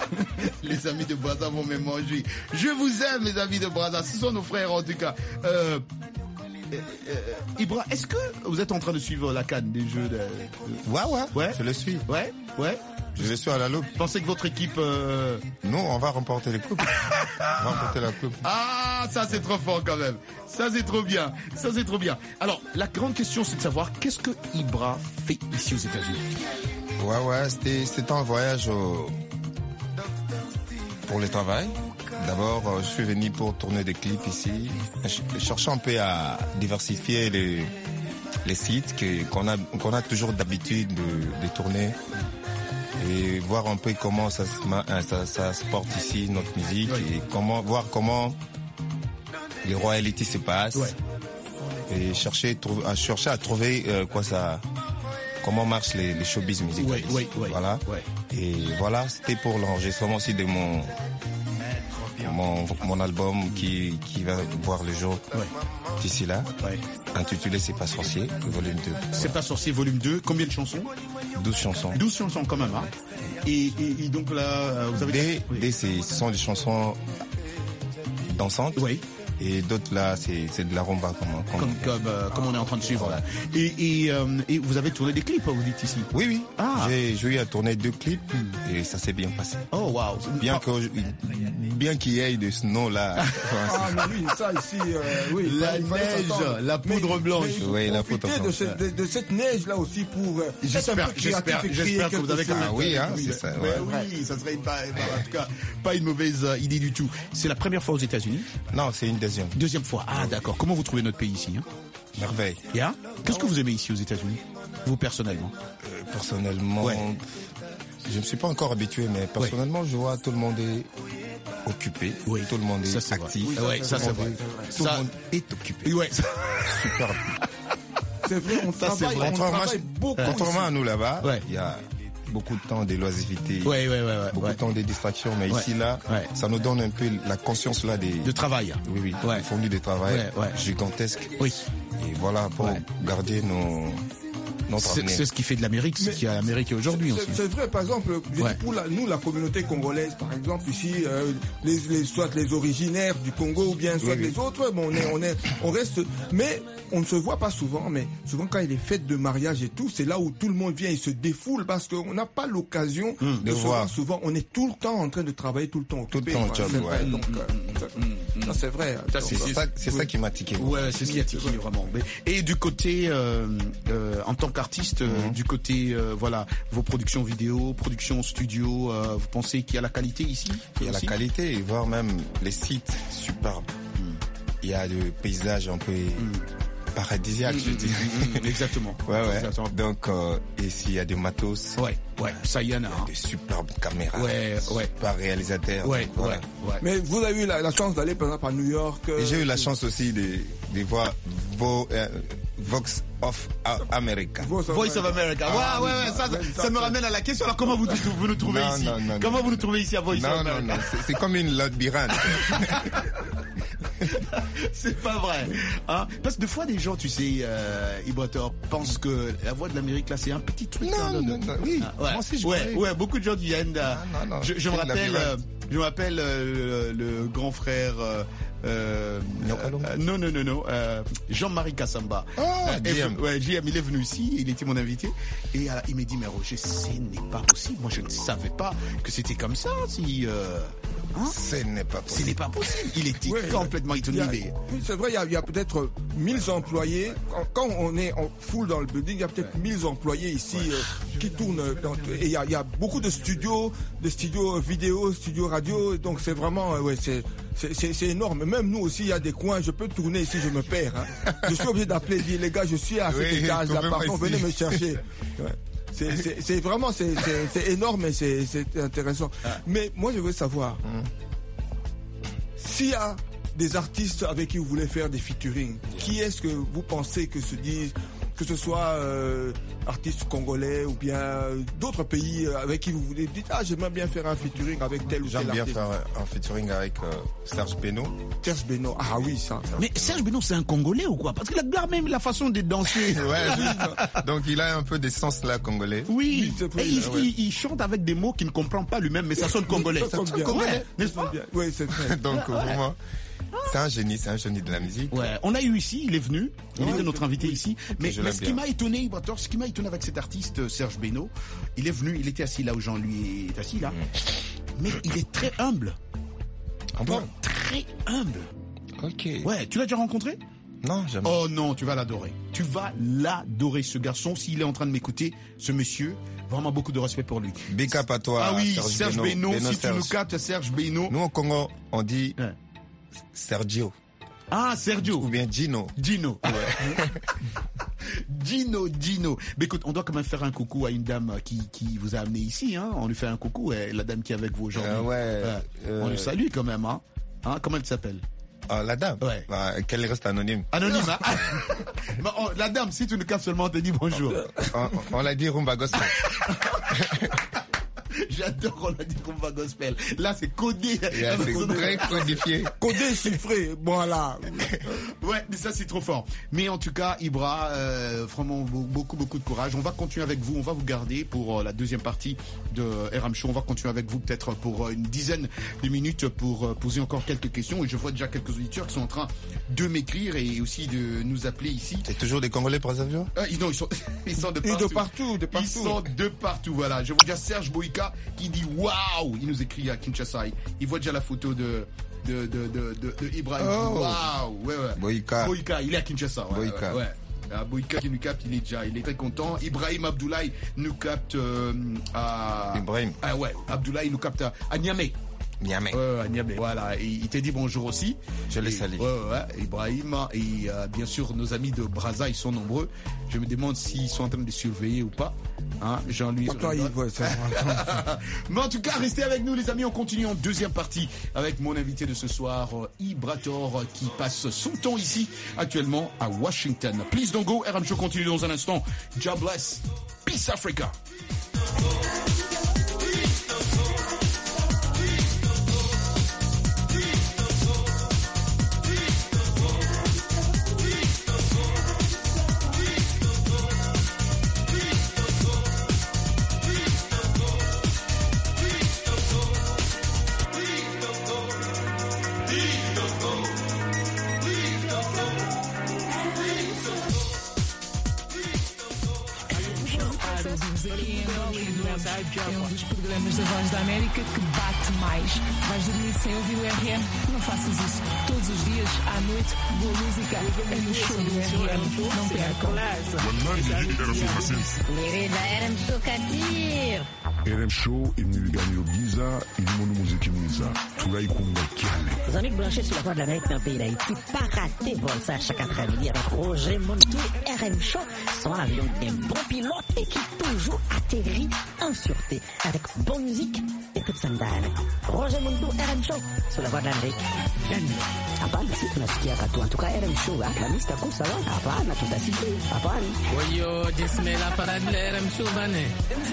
Speaker 2: les amis de Brazza vont me manger. Je vous aime, mes amis de Brazza. Ce sont nos frères en tout cas. Euh, euh, euh, Ibra, est-ce que vous êtes en train de suivre la canne des jeux de...
Speaker 4: Ouais, ouais.
Speaker 2: Ouais.
Speaker 4: Je le suis.
Speaker 2: Ouais, ouais.
Speaker 4: Je le suis à la loupe.
Speaker 2: Pensez que votre équipe... euh,
Speaker 4: Nous, on va remporter les coupes. on va remporter la coupe.
Speaker 2: Ah, ça c'est trop fort quand même. Ça c'est trop bien. Ça c'est trop bien. Alors, la grande question c'est de savoir qu'est-ce que Ibra fait ici aux États-Unis.
Speaker 4: Ouais, ouais, c'était, c'était un voyage au- pour le travail. D'abord, euh, je suis venu pour tourner des clips ici. Je cherchais un peu à diversifier les, les sites que, qu'on a, qu'on a toujours d'habitude de, de tourner. Et voir un peu comment ça se, ma- euh, ça, ça se porte ici, notre musique,
Speaker 2: Oui.
Speaker 4: et comment, voir comment les royalties se passent.
Speaker 2: Ouais.
Speaker 4: Et chercher, trou- à chercher à trouver euh, quoi ça, comment marchent les, les showbiz musicaux.
Speaker 2: Oui,
Speaker 4: ici.
Speaker 2: oui, oui.
Speaker 4: Voilà.
Speaker 2: Ouais.
Speaker 4: Et voilà, c'était pour l'enregistrement aussi de mon mon, mon album qui, qui va voir le jour
Speaker 2: Ouais.
Speaker 4: d'ici là,
Speaker 2: Ouais.
Speaker 4: intitulé C'est pas sorcier, volume deux.
Speaker 2: C'est pas sorcier volume deux. Combien de chansons?
Speaker 4: douze chansons.
Speaker 2: douze chansons quand même, hein. Et, et, et donc là, euh, vous avez...
Speaker 4: Des,
Speaker 2: Oui.
Speaker 4: des c'est, ce sont des chansons dansantes.
Speaker 2: Oui.
Speaker 4: Et d'autres là, c'est, c'est de la rumba comme, comme-
Speaker 2: Comme, comme, euh, comme on est en train de suivre là. Et, et, euh, et vous avez tourné des clips, vous dites ici.
Speaker 4: Oui, oui.
Speaker 2: Ah.
Speaker 4: J'ai, j'ai eu à tourner deux clips et ça s'est bien passé.
Speaker 2: Oh waouh.
Speaker 4: Bien que, bien qu'il y ait de snow là.
Speaker 6: Ah, mais oui, ça ici, euh, oui.
Speaker 2: La
Speaker 6: il fallait
Speaker 2: neige,
Speaker 6: s'attendre.
Speaker 2: la poudre
Speaker 6: Mais-
Speaker 2: blanche.
Speaker 6: mais il faut
Speaker 4: Oui, la
Speaker 6: profiter
Speaker 4: poudre
Speaker 6: de,
Speaker 4: blanche.
Speaker 6: cette- de, de cette neige-là aussi pour euh, être un
Speaker 2: J'espère,
Speaker 6: peu créatif
Speaker 2: j'espère,
Speaker 6: et créer
Speaker 2: j'espère que vous avez
Speaker 6: quelque chose.
Speaker 4: Ah oui, hein, c'est ça.
Speaker 2: Mais
Speaker 4: Ouais.
Speaker 2: oui, ça serait pas, en tout cas pas une mauvaise euh, idée du tout. C'est la première fois aux États-Unis.
Speaker 4: Non, c'est une deuxième.
Speaker 2: Deuxième fois. Ah d'accord. Comment vous trouvez notre pays ici, hein?
Speaker 4: Merveille.
Speaker 2: Yeah. Qu'est-ce que vous aimez ici aux États-Unis, vous personnellement?
Speaker 4: Euh, personnellement,
Speaker 2: Ouais.
Speaker 4: je ne suis pas encore habitué, mais personnellement, je vois tout le monde est occupé.
Speaker 2: Oui.
Speaker 4: Tout le monde est
Speaker 2: Ça, c'est vrai.
Speaker 4: actif.
Speaker 2: Oui, ouais, ça,
Speaker 4: Tout
Speaker 2: c'est
Speaker 4: le
Speaker 2: vrai.
Speaker 4: monde est- Tout
Speaker 2: Ça-
Speaker 4: le monde est occupé.
Speaker 2: Ouais.
Speaker 4: Super.
Speaker 6: C'est vrai, on
Speaker 2: Ça, c'est
Speaker 6: travaille,
Speaker 2: vrai.
Speaker 6: on
Speaker 4: Contrairement,
Speaker 6: travaille beaucoup.
Speaker 4: contrairement
Speaker 6: ici.
Speaker 4: à nous là-bas,
Speaker 2: Ouais.
Speaker 4: il y a beaucoup de temps de loisiveté,
Speaker 2: Ouais, ouais, ouais, ouais.
Speaker 4: beaucoup
Speaker 2: ouais.
Speaker 4: de temps de distraction, mais
Speaker 2: Ouais.
Speaker 4: ici là,
Speaker 2: Ouais.
Speaker 4: ça nous donne un peu la conscience là des,
Speaker 2: De travail.
Speaker 4: oui, oui,
Speaker 2: Ouais.
Speaker 4: des fondus de travail
Speaker 2: Ouais, ouais.
Speaker 4: gigantesques.
Speaker 2: Oui.
Speaker 4: Et voilà, pour
Speaker 2: Ouais.
Speaker 4: garder nos, notre
Speaker 2: C'est
Speaker 4: avenir.
Speaker 2: c'est ce qui fait de l'Amérique, ce
Speaker 6: Mais-
Speaker 2: qui a l'Amérique aujourd'hui
Speaker 6: C'est-
Speaker 2: aussi.
Speaker 6: C'est vrai, par exemple, je dis
Speaker 2: Ouais.
Speaker 6: pour la- nous, la communauté congolaise, par exemple, ici, euh, les, les, soit les originaires du Congo ou bien soit
Speaker 4: Oui, oui.
Speaker 6: les autres, ouais, bon, on, est, on, est, on reste, mais on ne se voit pas souvent, mais souvent quand il est fête de mariage et tout, c'est là où tout le monde vient et se défoule parce qu'on n'a pas l'occasion de,
Speaker 4: de
Speaker 6: se
Speaker 4: voir.
Speaker 6: voir souvent. On est tout le temps en train de travailler, tout le temps
Speaker 4: Tout le
Speaker 6: occupé,
Speaker 4: temps au
Speaker 6: quoi.
Speaker 4: job,
Speaker 6: C'est vrai,
Speaker 4: ouais.
Speaker 6: donc, euh, ça, ça, c'est vrai.
Speaker 2: Ça,
Speaker 6: Donc,
Speaker 2: c'est-
Speaker 4: C'est ça, c'est ça qui m'a tiqué.
Speaker 2: Ouais, c'est ce qui a tiqué vraiment. Mais- Et du côté, euh, euh, en tant qu'artiste, euh, du côté, euh, voilà, vos productions vidéo, productions studio, euh, vous pensez qu'il y a la qualité ici
Speaker 4: Il y a la
Speaker 2: aussi
Speaker 4: qualité, voire même les sites superbes. Il y a des paysages un peu paradisiaques, je dis.
Speaker 2: Mm, exactement.
Speaker 4: Ouais, ouais.
Speaker 2: Exactement.
Speaker 4: Donc, euh, ici, il y a des matos,
Speaker 2: Ouais, ouais, ça y en a. hein.
Speaker 4: des superbes caméras,
Speaker 2: Ouais, ouais.
Speaker 4: super réalisateurs.
Speaker 2: Ouais,
Speaker 4: donc voilà.
Speaker 2: ouais, ouais.
Speaker 6: Mais vous avez eu la, la chance d'aller, par exemple, à New York. euh,
Speaker 4: Et j'ai eu la chance aussi de, de voir Vo, euh, Vox of A- America.
Speaker 6: Voice of
Speaker 2: Voice of America.
Speaker 6: Ah,
Speaker 2: ouais, ouais, ouais, ça,
Speaker 6: ouais,
Speaker 2: ça,
Speaker 6: ça,
Speaker 2: me
Speaker 6: ça.
Speaker 2: ramène à la question. Alors, comment vous, vous nous trouvez
Speaker 4: Non,
Speaker 2: ici
Speaker 4: non, non,
Speaker 2: Comment
Speaker 4: non.
Speaker 2: vous nous trouvez ici à Voice
Speaker 4: Non,
Speaker 2: of
Speaker 4: non,
Speaker 2: America
Speaker 4: non, c'est- c'est comme une labyrinthe.
Speaker 2: C'est pas vrai. Hein Parce que des fois, des gens, tu sais, euh, Ibrator, pensent que la voix de l'Amérique, là, c'est un petit truc.
Speaker 4: Non,
Speaker 2: hein, de-
Speaker 4: non, non, oui.
Speaker 2: Ah, ouais.
Speaker 4: Moi aussi, je
Speaker 2: ouais,
Speaker 4: croyais.
Speaker 2: ouais, beaucoup de gens viennent. euh,
Speaker 4: Non, non, non.
Speaker 2: Je, je me
Speaker 4: C'est de
Speaker 2: rappelle, euh,
Speaker 4: labyrinthe.
Speaker 2: je me rappelle euh, le, le grand frère. Euh, euh,
Speaker 4: Nyokalo.
Speaker 2: euh, non, non, non, non. Euh, Jean-Marie Kassamba.
Speaker 4: Ah,
Speaker 2: est
Speaker 4: J M.
Speaker 2: venu- ouais, J M, il est venu ici, il était mon invité. Et euh, il m'a dit, mais Roger, ce n'est pas possible. Moi, je ne savais pas que c'était comme ça. Si, euh, hein
Speaker 4: Ce n'est pas
Speaker 2: Ce
Speaker 4: possible.
Speaker 2: n'est pas possible. Il était
Speaker 6: Ouais,
Speaker 2: complètement
Speaker 6: il
Speaker 2: étonné.
Speaker 6: y a-
Speaker 2: mais-
Speaker 6: oui, c'est vrai, il y a, il y a peut-être mille employés. Quand, quand on est en full dans le building, il y a peut-être mille employés ici euh, qui tournent. Dans, et il y, a, il y a beaucoup de studios, de studios vidéo, studios radio. Donc c'est vraiment, euh, ouais, c'est, c'est, c'est, c'est énorme. Même nous aussi, il y a des coins. Je peux tourner ici, je me perds. Hein. Je suis obligé d'appeler, dire les gars, je suis à cet
Speaker 4: Oui,
Speaker 6: étage-là.
Speaker 4: trouvez-moi
Speaker 6: Pardon,
Speaker 4: ici.
Speaker 6: venez me chercher. Ouais. C'est, c'est, c'est vraiment, c'est, c'est, c'est énorme et c'est, c'est intéressant. Mais moi, je veux savoir. S'il y a des artistes avec qui vous voulez faire des featuring, qui est-ce que vous pensez que se disent, que ce soit euh, artistes congolais ou bien euh, d'autres pays euh, avec qui vous voulez dire, ah j'aimerais bien faire un featuring avec tel ou tel
Speaker 4: J'aime bien
Speaker 6: artiste.
Speaker 4: faire un featuring avec euh, Serge Beno.
Speaker 6: Serge Beno, ah oui ça. ça.
Speaker 2: Mais Serge Beno, c'est un Congolais ou quoi Parce qu'il a garde même la façon de danser.
Speaker 4: Ouais, juste- donc il a un peu d'essence là congolais.
Speaker 2: Oui,
Speaker 6: Oui, c'est
Speaker 2: et il,
Speaker 6: vrai, ouais.
Speaker 2: il- il chante avec des mots qu'il ne comprend pas lui-même, mais ça sonne congolais.
Speaker 6: Ça sonne bien.
Speaker 2: Ouais,
Speaker 6: Ouais,
Speaker 2: n'est-ce
Speaker 6: ça sonne
Speaker 2: pas
Speaker 6: bien. Oui, c'est vrai.
Speaker 4: Donc vraiment, c'est un génie, c'est un génie de la musique.
Speaker 2: Ouais, on l'a eu ici, il est venu, il
Speaker 4: Ouais.
Speaker 2: était notre invité ici. Mais,
Speaker 4: je
Speaker 2: mais
Speaker 4: l'aime
Speaker 2: ce qui
Speaker 4: bien.
Speaker 2: m'a étonné, Ibrator, ce qui m'a étonné avec cet artiste euh, Serge Beno, il est venu, il était assis là où Jean-Louis est assis là, mais il est très humble,
Speaker 4: Ah bon?
Speaker 2: très humble.
Speaker 4: Ok.
Speaker 2: Ouais, tu l'as déjà rencontré?
Speaker 4: Non, jamais.
Speaker 2: Oh non, tu vas l'adorer. Tu vas l'adorer, ce garçon. S'il est en train de m'écouter, ce monsieur, vraiment beaucoup de respect pour lui.
Speaker 4: Big up à toi,
Speaker 2: Ah oui,
Speaker 4: Serge,
Speaker 2: Serge
Speaker 4: Beno.
Speaker 2: Beno,
Speaker 4: Beno
Speaker 2: si tu
Speaker 4: Serge.
Speaker 2: nous captes, Serge Beno.
Speaker 4: Nous au Congo, on dit
Speaker 2: Ouais.
Speaker 4: Sergio
Speaker 2: Ah, Sergio.
Speaker 4: ou bien Gino.
Speaker 2: Gino. Gino, Gino. Mais écoute, on doit quand même faire un coucou à une dame qui, qui vous a amené ici, hein. On lui fait un coucou, eh, la dame qui est avec vous aujourd'hui.
Speaker 4: Euh, ouais,
Speaker 2: Ouais.
Speaker 4: euh,
Speaker 2: On lui salue quand même, hein. Hein, comment elle s'appelle?
Speaker 4: Ah, la dame.
Speaker 2: Ouais.
Speaker 4: Bah, qu'elle reste anonyme.
Speaker 2: Anonyme, hein. Mais on- la dame, si tu nous captes seulement, on te dit bonjour.
Speaker 4: On, on l'a dit Rumba Gospel.
Speaker 2: J'adore, on a dit qu'on va gospel. Là, c'est codé.
Speaker 4: Yeah, c'est très codifié.
Speaker 6: Codé, chiffré, voilà.
Speaker 2: Ouais, mais ça c'est trop fort. Mais en tout cas, Ibra, euh, vraiment be- beaucoup beaucoup de courage. On va continuer avec vous, on va vous garder pour euh, la deuxième partie de R M Show. On va continuer avec vous peut-être pour euh, une dizaine de minutes pour euh, poser encore quelques questions. Et je vois déjà quelques auditeurs qui sont en train de m'écrire et aussi de nous appeler ici.
Speaker 4: C'est toujours des Congolais pour Brazzaville?
Speaker 2: Ah, ils, non, ils sont, ils sont de
Speaker 6: Et
Speaker 2: partout.
Speaker 6: de partout, de partout.
Speaker 2: Ils sont de partout, voilà. Je vois déjà Serge Boïka qui dit waouh. Il nous écrit à Kinshasa. Il voit déjà la photo de de de de de, de Ibrahim.
Speaker 4: Oh.
Speaker 2: Waouh, ouais ouais.
Speaker 4: Boïka.
Speaker 2: Boïka, il est à Kinshasa. Ouais,
Speaker 4: Boïka.
Speaker 2: ouais. ouais. Ah, Boïka qui nous capte, il est déjà, il est très content. Ibrahim Abdoulaye nous capte euh, à.
Speaker 4: Ibrahim.
Speaker 2: Ah ouais, Abdoulaye nous capte à, à Niamey.
Speaker 4: Niamey.
Speaker 2: Ouais, à Niamey. Voilà, et il t'a dit bonjour aussi.
Speaker 4: Je les
Speaker 2: Et-
Speaker 4: salue.
Speaker 2: Ouais, ouais, ouais. Ibrahim et euh, bien sûr nos amis de Brazza, ils sont nombreux. Je me demande s'ils sont en train de surveiller ou pas. Hein, Jean-Louis.
Speaker 6: Toi, il voit ça.
Speaker 2: Mais en tout cas, restez avec nous les amis, on continue en deuxième partie avec mon invité de ce soir, euh, Ibrator, qui passe son temps ici actuellement à Washington. Please don't go, R M Show continue dans un instant. God bless. Peace Africa.
Speaker 7: É um dos programas da Voz da América que bate mais. Vais dormir sem ouvir o R M? Não faças isso. Todos os dias, à noite, boa música é no show do R M. Não percam.
Speaker 8: R M Show, il nous gagne au Giza, il nous musique Giza. Tout là, il compte
Speaker 9: Les amis branchés sur la Voix de l'Amérique dans le pays d'Haïti, pas rater vol ça chaque après-midi avec Roger Montou, R M Show, son avion d'un bon pilote et qui toujours atterrit en sûreté avec bonne musique et toute sandale. Roger Montou, R M Show, sur la Voix de l'Amérique. Hapana, si tunasikia katu. En tout cas, R M Show, la mista kusa wana. Hapana, tutasikia. Hapana.
Speaker 10: Oyo, dismela para de R M Show, bane.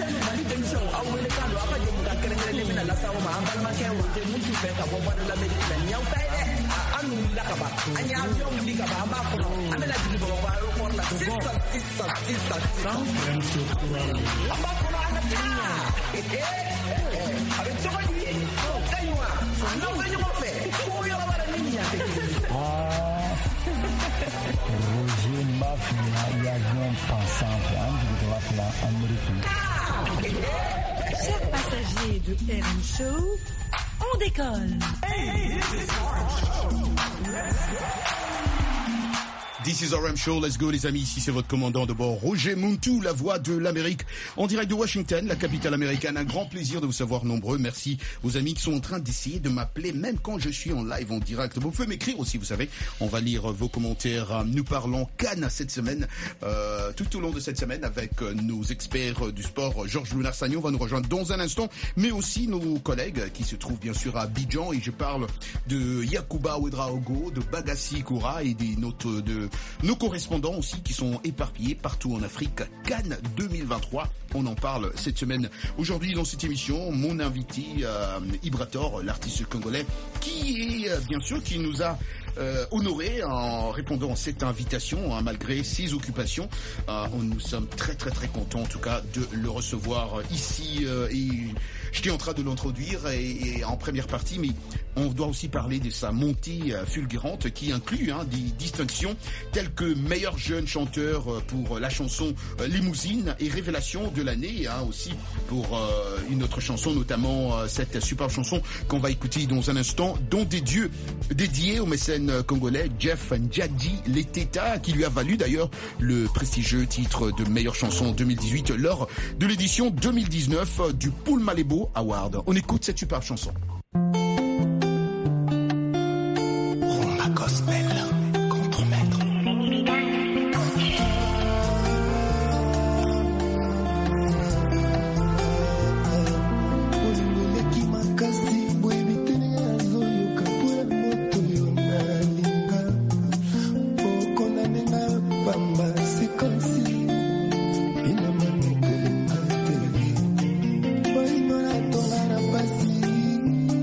Speaker 11: Roger Mafia, l'avion pensant en Amérique.
Speaker 7: Chers passagers de R M Show, on décolle.
Speaker 2: This is R M Show, let's go les amis, ici c'est votre commandant de bord, Roger Montou, la voix de l'Amérique, en direct de Washington, la capitale américaine. Un grand plaisir de vous savoir nombreux, merci aux amis qui sont en train d'essayer de m'appeler, même quand je suis en live, en direct. Vous pouvez m'écrire aussi, vous savez, on va lire vos commentaires. Nous parlons Cannes cette semaine, euh, tout au long de cette semaine, avec nos experts du sport. Georges Lunar-Sagnon va nous rejoindre dans un instant, mais aussi nos collègues qui se trouvent bien sûr à Abidjan, et je parle de Yacouba Ouedraogo, de Bagassi Koura et des notes de nos correspondants aussi qui sont éparpillés partout en Afrique. Cannes deux mille vingt-trois, on en parle cette semaine. Aujourd'hui dans cette émission, mon invité euh, Ibrator, l'artiste congolais, qui est euh, bien sûr qui nous a euh, honoré en répondant à cette invitation, hein, malgré ses occupations. Euh, on, nous sommes très très très contents en tout cas de le recevoir ici. Euh, et j'étais en train de l'introduire et, et en première partie, mais on doit aussi parler de sa montée euh, fulgurante qui inclut hein, des distinctions telles que meilleur jeune chanteur pour la chanson euh, Limousine et révélation de l'année hein, aussi pour euh, une autre chanson, notamment euh, cette superbe chanson qu'on va écouter dans un instant, Don des dieux, dédiée au mécène congolais Jeff Ndjadi Leteta, qui lui a valu d'ailleurs le prestigieux titre de meilleure chanson deux mille dix-huit lors de l'édition deux mille dix-neuf du Poul Malebo Award. On écoute cette superbe chanson.
Speaker 5: Rumba Gospel.
Speaker 12: Bye.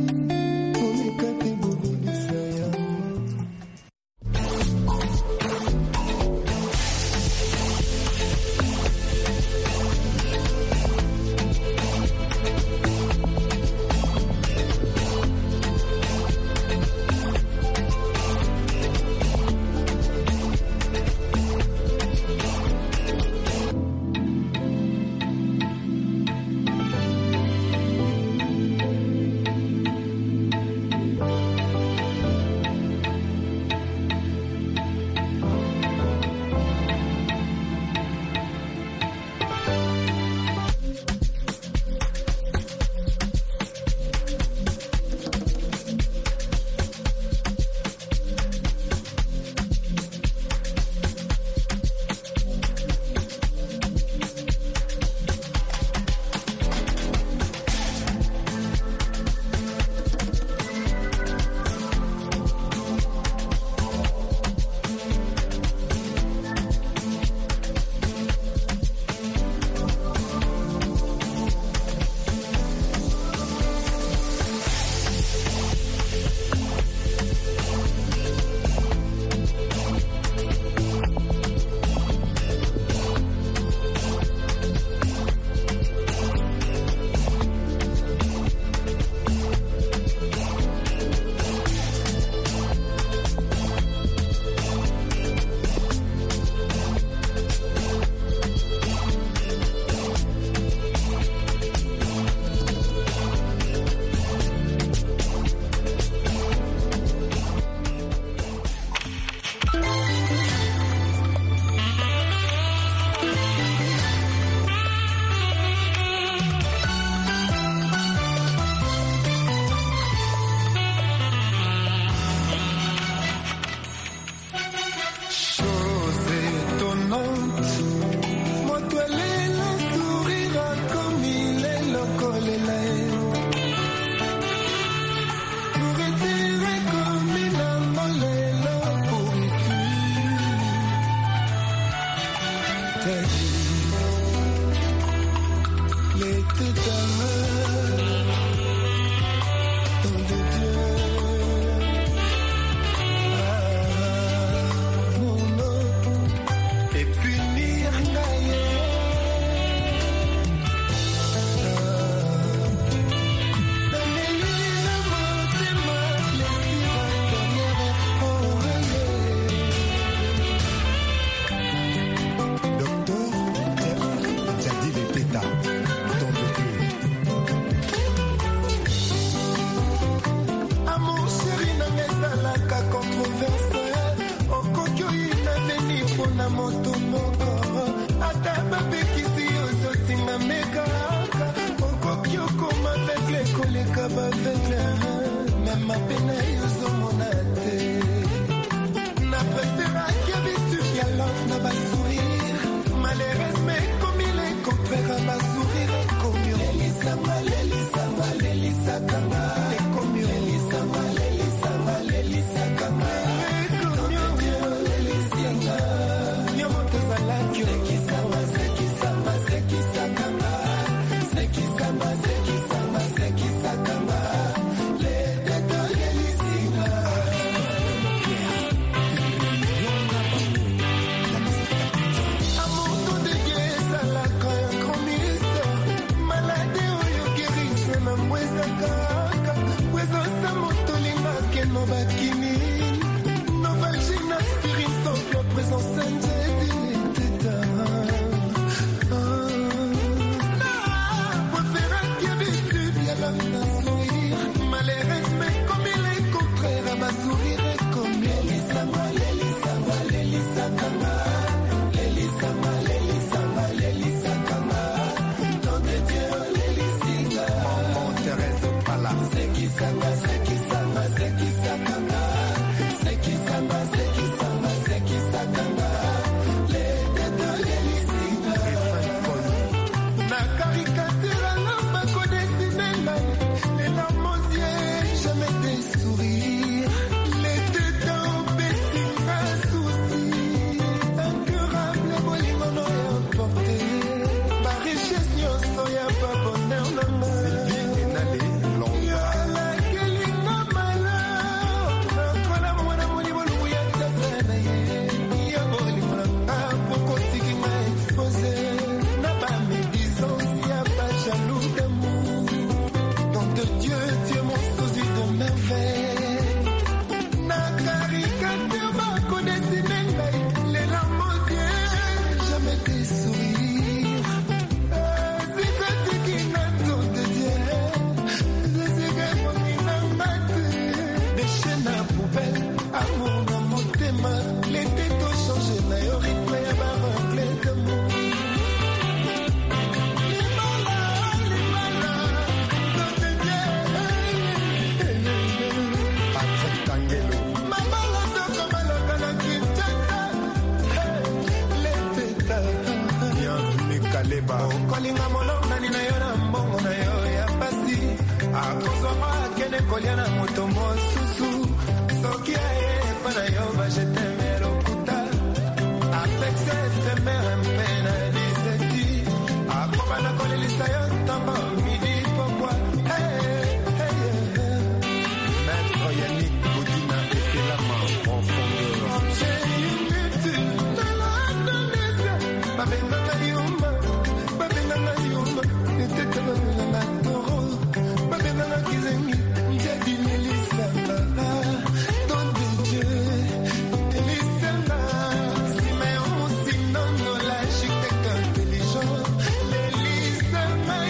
Speaker 5: Simeon Moussino, l'architecte intelligent, l'Élysée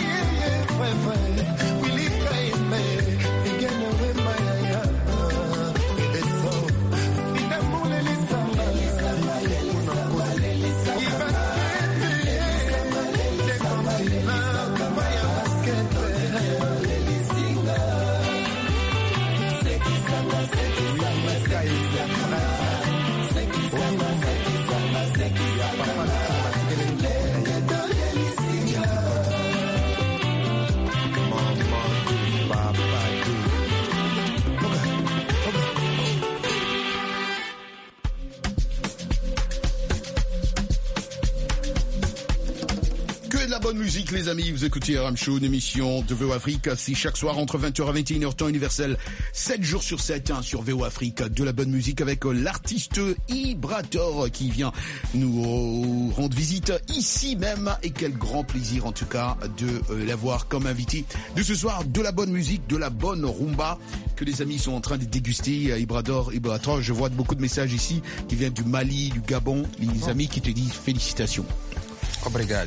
Speaker 2: musique, les amis. Vous écoutez R M Show, une émission de V O Afrique. C'est chaque soir entre vingt heures et vingt et une heures temps universel. sept jours sur sept hein, sur V O Afrique. De la bonne musique avec l'artiste Ibrator qui vient nous rendre visite ici même. Et quel grand plaisir en tout cas de l'avoir comme invité de ce soir. De la bonne musique, de la bonne rumba que les amis sont en train de déguster. Ibrator, Ibrator, je vois beaucoup de messages ici qui viennent du Mali, du Gabon. Les amis qui te disent félicitations.
Speaker 4: Obrigado.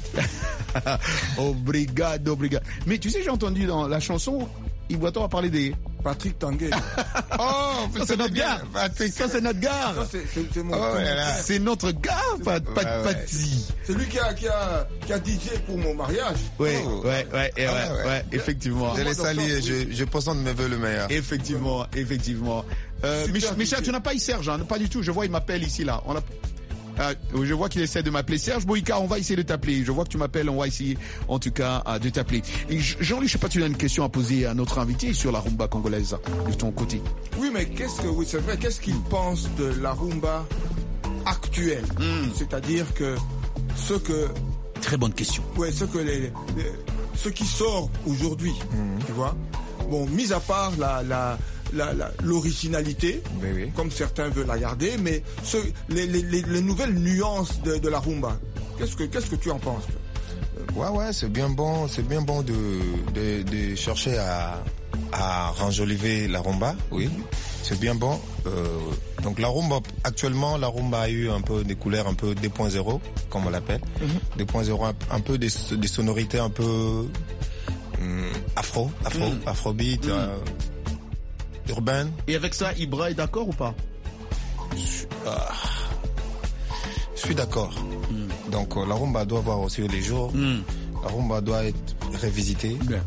Speaker 2: Obrigado, obrigado. Mais tu sais, j'ai entendu dans la chanson, Ibrator a parlé des...
Speaker 6: Patrick Tanguay.
Speaker 2: Oh, ça c'est notre gars. Patrick. Ça c'est notre gars.
Speaker 6: Ça c'est, c'est, c'est mon
Speaker 2: oh,
Speaker 6: frère.
Speaker 2: C'est notre gars, Pat, Pat,
Speaker 4: ouais,
Speaker 2: Pati.
Speaker 6: C'est lui qui a, qui a, qui a D J pour mon mariage.
Speaker 2: Oui,
Speaker 4: oh.
Speaker 2: ouais, ouais, ouais,
Speaker 4: ah,
Speaker 2: ouais, ouais, effectivement.
Speaker 4: Je les salue, je, je présente mes vœux le meilleur.
Speaker 2: Effectivement, effectivement. Euh, Michel, tu n'as pas eu Serge, hein, pas du tout. Je vois, il m'appelle ici, là. On a... Euh, je vois qu'il essaie de m'appeler. Serge Boïka, on va essayer de t'appeler. Je vois que tu m'appelles, on va essayer en tout cas de t'appeler. Et Jean-Louis, je sais pas, tu as une question à poser à notre invité sur la rumba congolaise de ton côté.
Speaker 6: Oui, mais qu'est-ce que, oui, c'est vrai, qu'est-ce qu'il pense de la rumba actuelle? Mm. C'est-à-dire que ce que...
Speaker 2: Très bonne question.
Speaker 6: Ouais, ce que les, les ce qui sort aujourd'hui, mm. tu vois. Bon, mis à part la, la, La, la, l'originalité,
Speaker 4: oui, oui.
Speaker 6: comme certains veulent la garder, mais ce, les, les, les, les nouvelles nuances de, de la rumba, qu'est-ce que, qu'est-ce que tu en penses?
Speaker 4: Ouais, ouais, c'est bien bon, c'est bien bon de, de, de chercher à, à renjoliver la rumba, oui, c'est bien bon. Euh, donc la rumba, actuellement, la rumba a eu un peu des couleurs un peu deux point zéro, comme on l'appelle, mm-hmm. deux point zéro, un, un peu des, des sonorités un peu hum, afro, afro, mm. afrobeat. Mm. Euh, urbaine.
Speaker 2: Et avec ça, Ibra est d'accord ou pas?
Speaker 4: Je, ah, je suis d'accord. Mm. Donc la rumba doit voir aussi les jours. Mm. La rumba doit être révisitée.
Speaker 2: Bien.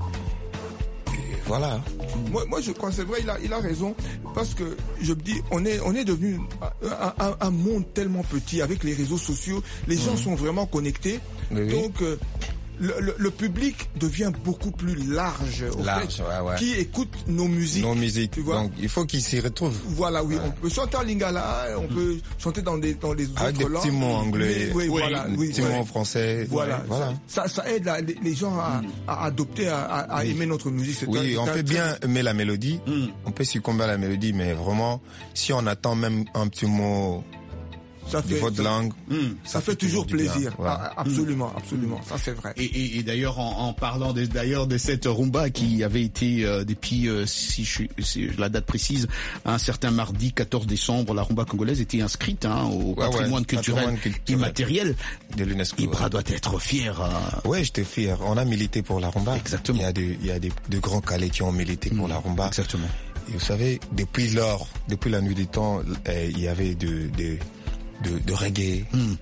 Speaker 4: Et voilà.
Speaker 6: Moi, moi, je crois, c'est vrai, il a, il a raison, parce que je me dis, on est, on est devenu un, un, un monde tellement petit avec les réseaux sociaux. Les mm. gens sont vraiment connectés.
Speaker 4: Oui,
Speaker 6: donc.
Speaker 4: Oui.
Speaker 6: Euh, Le, le, le public devient beaucoup plus large, au
Speaker 4: large
Speaker 6: fait,
Speaker 4: ouais, ouais.
Speaker 6: qui écoute nos musiques.
Speaker 4: Nos musiques,
Speaker 6: tu vois.
Speaker 4: Donc il faut qu'ils s'y retrouvent.
Speaker 6: Voilà, oui,
Speaker 4: ouais.
Speaker 6: on peut chanter en lingala, on peut chanter dans des dans les autres
Speaker 4: avec des
Speaker 6: langues.
Speaker 4: petits mots anglais,
Speaker 6: mais, oui,
Speaker 4: oui,
Speaker 6: voilà,
Speaker 4: des
Speaker 6: oui,
Speaker 4: petits
Speaker 6: ouais.
Speaker 4: mots français.
Speaker 6: Voilà,
Speaker 4: ouais, voilà.
Speaker 6: Ça, ça aide la, les, les gens à, à adopter, à, à
Speaker 4: oui.
Speaker 6: aimer notre musique. C'est
Speaker 4: oui,
Speaker 6: un,
Speaker 4: on
Speaker 6: c'est
Speaker 4: peut
Speaker 6: un,
Speaker 4: bien très... aimer la mélodie, mm. on peut succomber à la mélodie, mais vraiment, si on attend même un petit mot.
Speaker 6: Ça fait,
Speaker 4: de votre
Speaker 6: ça,
Speaker 4: langue,
Speaker 6: mmh, ça, ça fait, fait toujours plaisir.
Speaker 4: Voilà.
Speaker 6: Absolument, absolument. Ça c'est vrai.
Speaker 2: Et, et, et d'ailleurs, en, en parlant de, d'ailleurs de cette rumba qui avait été euh, depuis, euh, si, je, si la date précise, un certain mardi quatorze décembre, la rumba congolaise était inscrite hein, au
Speaker 4: ouais,
Speaker 2: patrimoine,
Speaker 4: ouais,
Speaker 2: culturel,
Speaker 4: patrimoine culturel
Speaker 2: immatériel
Speaker 4: de l'UNESCO.
Speaker 2: Ibra
Speaker 4: ouais.
Speaker 2: doit être fier. Euh...
Speaker 4: Ouais, j'étais fier. On a milité pour la rumba.
Speaker 2: Exactement.
Speaker 4: Il y a des, il y a des, de grands Calais qui ont milité mmh, pour la rumba.
Speaker 2: Exactement.
Speaker 4: Et vous savez, depuis lors, depuis la nuit des temps, euh, il y avait de, de De, de reggae mm.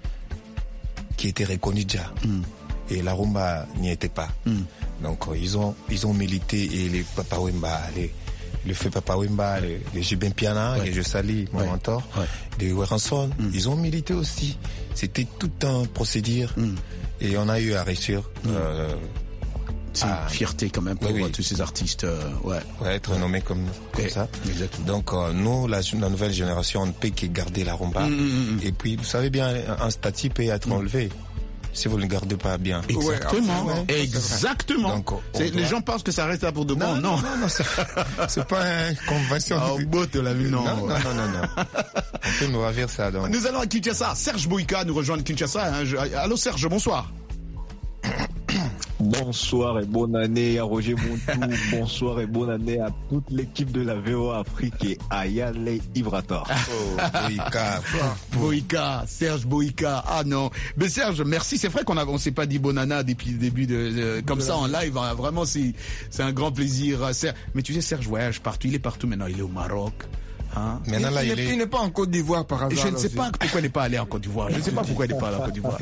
Speaker 4: qui était reconnu déjà mm. et la rumba n'y était pas mm. donc euh, ils ont ils ont milité et les Papa Wemba les le fait Papa Wemba les, les Jibin Piana ouais. et je salue mon ouais. mentor ouais. les Weranson mm. ils ont milité aussi. C'était tout un procédure mm. et on a eu à réussir mm. euh,
Speaker 2: c'est une ah, fierté quand même pour oui, oui. tous ces artistes euh, ouais.
Speaker 4: ouais être nommé comme, comme ouais, ça
Speaker 2: exactement.
Speaker 4: Donc euh, nous la, la nouvelle génération on ne peut que garder la rumba mmh, mmh. et puis vous savez bien un statut peut être mmh. enlevé si vous ne le gardez pas bien.
Speaker 2: Exactement ouais, ouais. exactement donc, c'est,
Speaker 4: doit...
Speaker 2: les gens pensent que ça reste là pour de bon.
Speaker 4: Non
Speaker 2: non,
Speaker 4: non, non c'est, c'est pas une convention.
Speaker 2: Ah, au bout de la vie non.
Speaker 4: Non, non, non, non, non. On peut nous ravir ça donc.
Speaker 2: Nous allons à Kinshasa. Serge Boïka nous rejoint à Kinshasa hein. Je... Allô Serge, bonsoir.
Speaker 12: Bonsoir et bonne année à Roger Montou. Bonsoir et bonne année à toute l'équipe de la V O Afrique et à Yale Ibrator.
Speaker 4: Oh, Boïka.
Speaker 2: Boïka, Serge Boïka. Ah non. Mais Serge, merci. C'est vrai qu'on a, on s'est pas dit bonne année depuis le début de, de comme de ça en live. Hein. Vraiment, c'est, c'est un grand plaisir. Mais tu sais, Serge voyage partout. Il est partout maintenant. Il est au Maroc. Hein?
Speaker 6: Maintenant, là, il, il, est... il n'est pas en Côte d'Ivoire par hasard.
Speaker 2: Je ne sais aussi. pas pourquoi il n'est pas allé en Côte d'Ivoire. Je ne sais pas pourquoi il n'est pas allé en Côte d'Ivoire.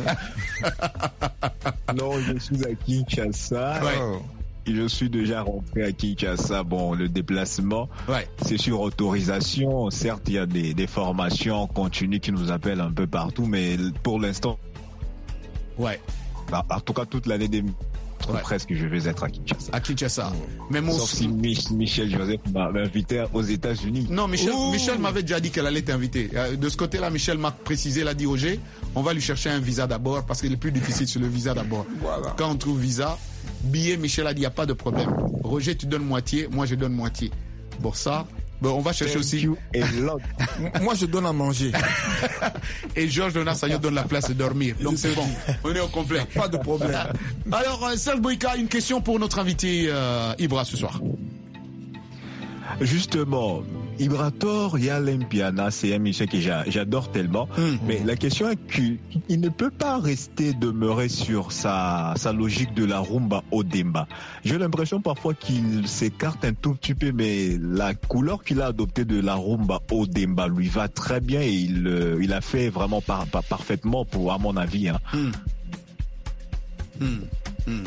Speaker 12: Non, je suis à Kinshasa.
Speaker 2: Ouais.
Speaker 12: Et je suis déjà rentré à Kinshasa. Bon, le déplacement, ouais. c'est sur autorisation. Certes, il y a des, des formations continues qui nous appellent un peu partout, mais pour l'instant,
Speaker 2: ouais.
Speaker 12: Bah, en tout cas, toute l'année des peut-être
Speaker 2: ouais.
Speaker 12: presque je vais être à Kinshasa.
Speaker 2: À Kinshasa. Mais mon
Speaker 12: Sauf si Mich- Michel Joseph m'a invité aux États-Unis.
Speaker 2: Non, Michel,
Speaker 12: oh.
Speaker 2: Michel m'avait déjà dit qu'elle allait t'inviter. De ce côté-là, Michel m'a précisé, elle a dit Roger, on va lui chercher un visa d'abord parce qu'il est plus difficile sur le visa d'abord. Voilà. Quand on trouve visa, billet, Michel a dit il n'y a pas de problème. Roger, tu donnes moitié, moi je donne moitié. Bon, ça, bon, on va chercher
Speaker 12: Thank
Speaker 2: aussi.
Speaker 12: Et
Speaker 6: moi je donne à manger.
Speaker 2: Et Georges Donassayo donne la place de dormir. Donc c'est bon, on est au complet.
Speaker 6: Pas de problème.
Speaker 2: Alors, euh, Serge Boïka, une question pour notre invité euh, Ibra ce soir.
Speaker 12: Justement, Ibrator Yalempiana, c'est un musicien que j'adore tellement. Mmh. Mais la question est qu'il ne peut pas rester demeurer sur sa, sa logique de la rumba au demba. J'ai l'impression parfois qu'il s'écarte un tout petit peu, mais la couleur qu'il a adoptée de la rumba au demba lui va très bien et il, il a fait vraiment par, par, parfaitement pour, à mon avis. Hein.
Speaker 2: Mmh. Mmh. Mmh.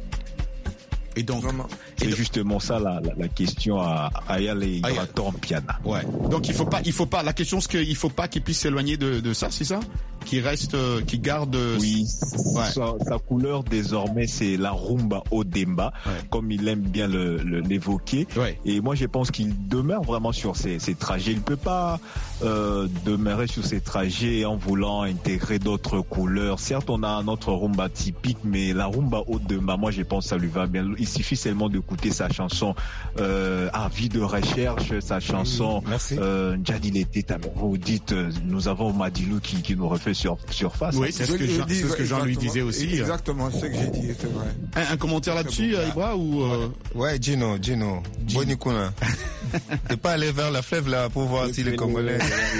Speaker 2: Et donc,
Speaker 12: c'est donc, justement ça la, la, la question à Ayale Ibrator Piana.
Speaker 2: Ouais. Donc il faut pas, il faut pas. La question c'est qu'il faut pas qu'il puisse s'éloigner de, de ça, c'est ça? Qu'il reste, euh, qu'il garde.
Speaker 12: Oui. Ouais. Sa, sa couleur désormais c'est la rumba au demba, ouais. Comme il aime bien le, le, l'évoquer.
Speaker 2: Ouais.
Speaker 12: Et moi je pense qu'il demeure vraiment sur ses, ses trajets. Il peut pas euh, demeurer sur ses trajets en voulant intégrer d'autres couleurs. Certes on a notre rumba typique, mais la rumba au demba, moi je pense que ça lui va bien. Il suffit seulement d'écouter sa chanson euh, Avis de recherche, sa chanson euh, Njadilete. Vous dites, euh, nous avons Madilou qui, qui nous refait sur surface.
Speaker 2: Oui, c'est ce que Jean, c'est ce que Jean lui disait aussi.
Speaker 6: Exactement, c'est ce que j'ai dit, c'est vrai.
Speaker 2: Un, un commentaire là-dessus, bon, Ibra, ou euh...
Speaker 4: Ouais, Gino, Gino, Bonikuna. T'es pas allé vers la fleuve là pour voir si les Congolais.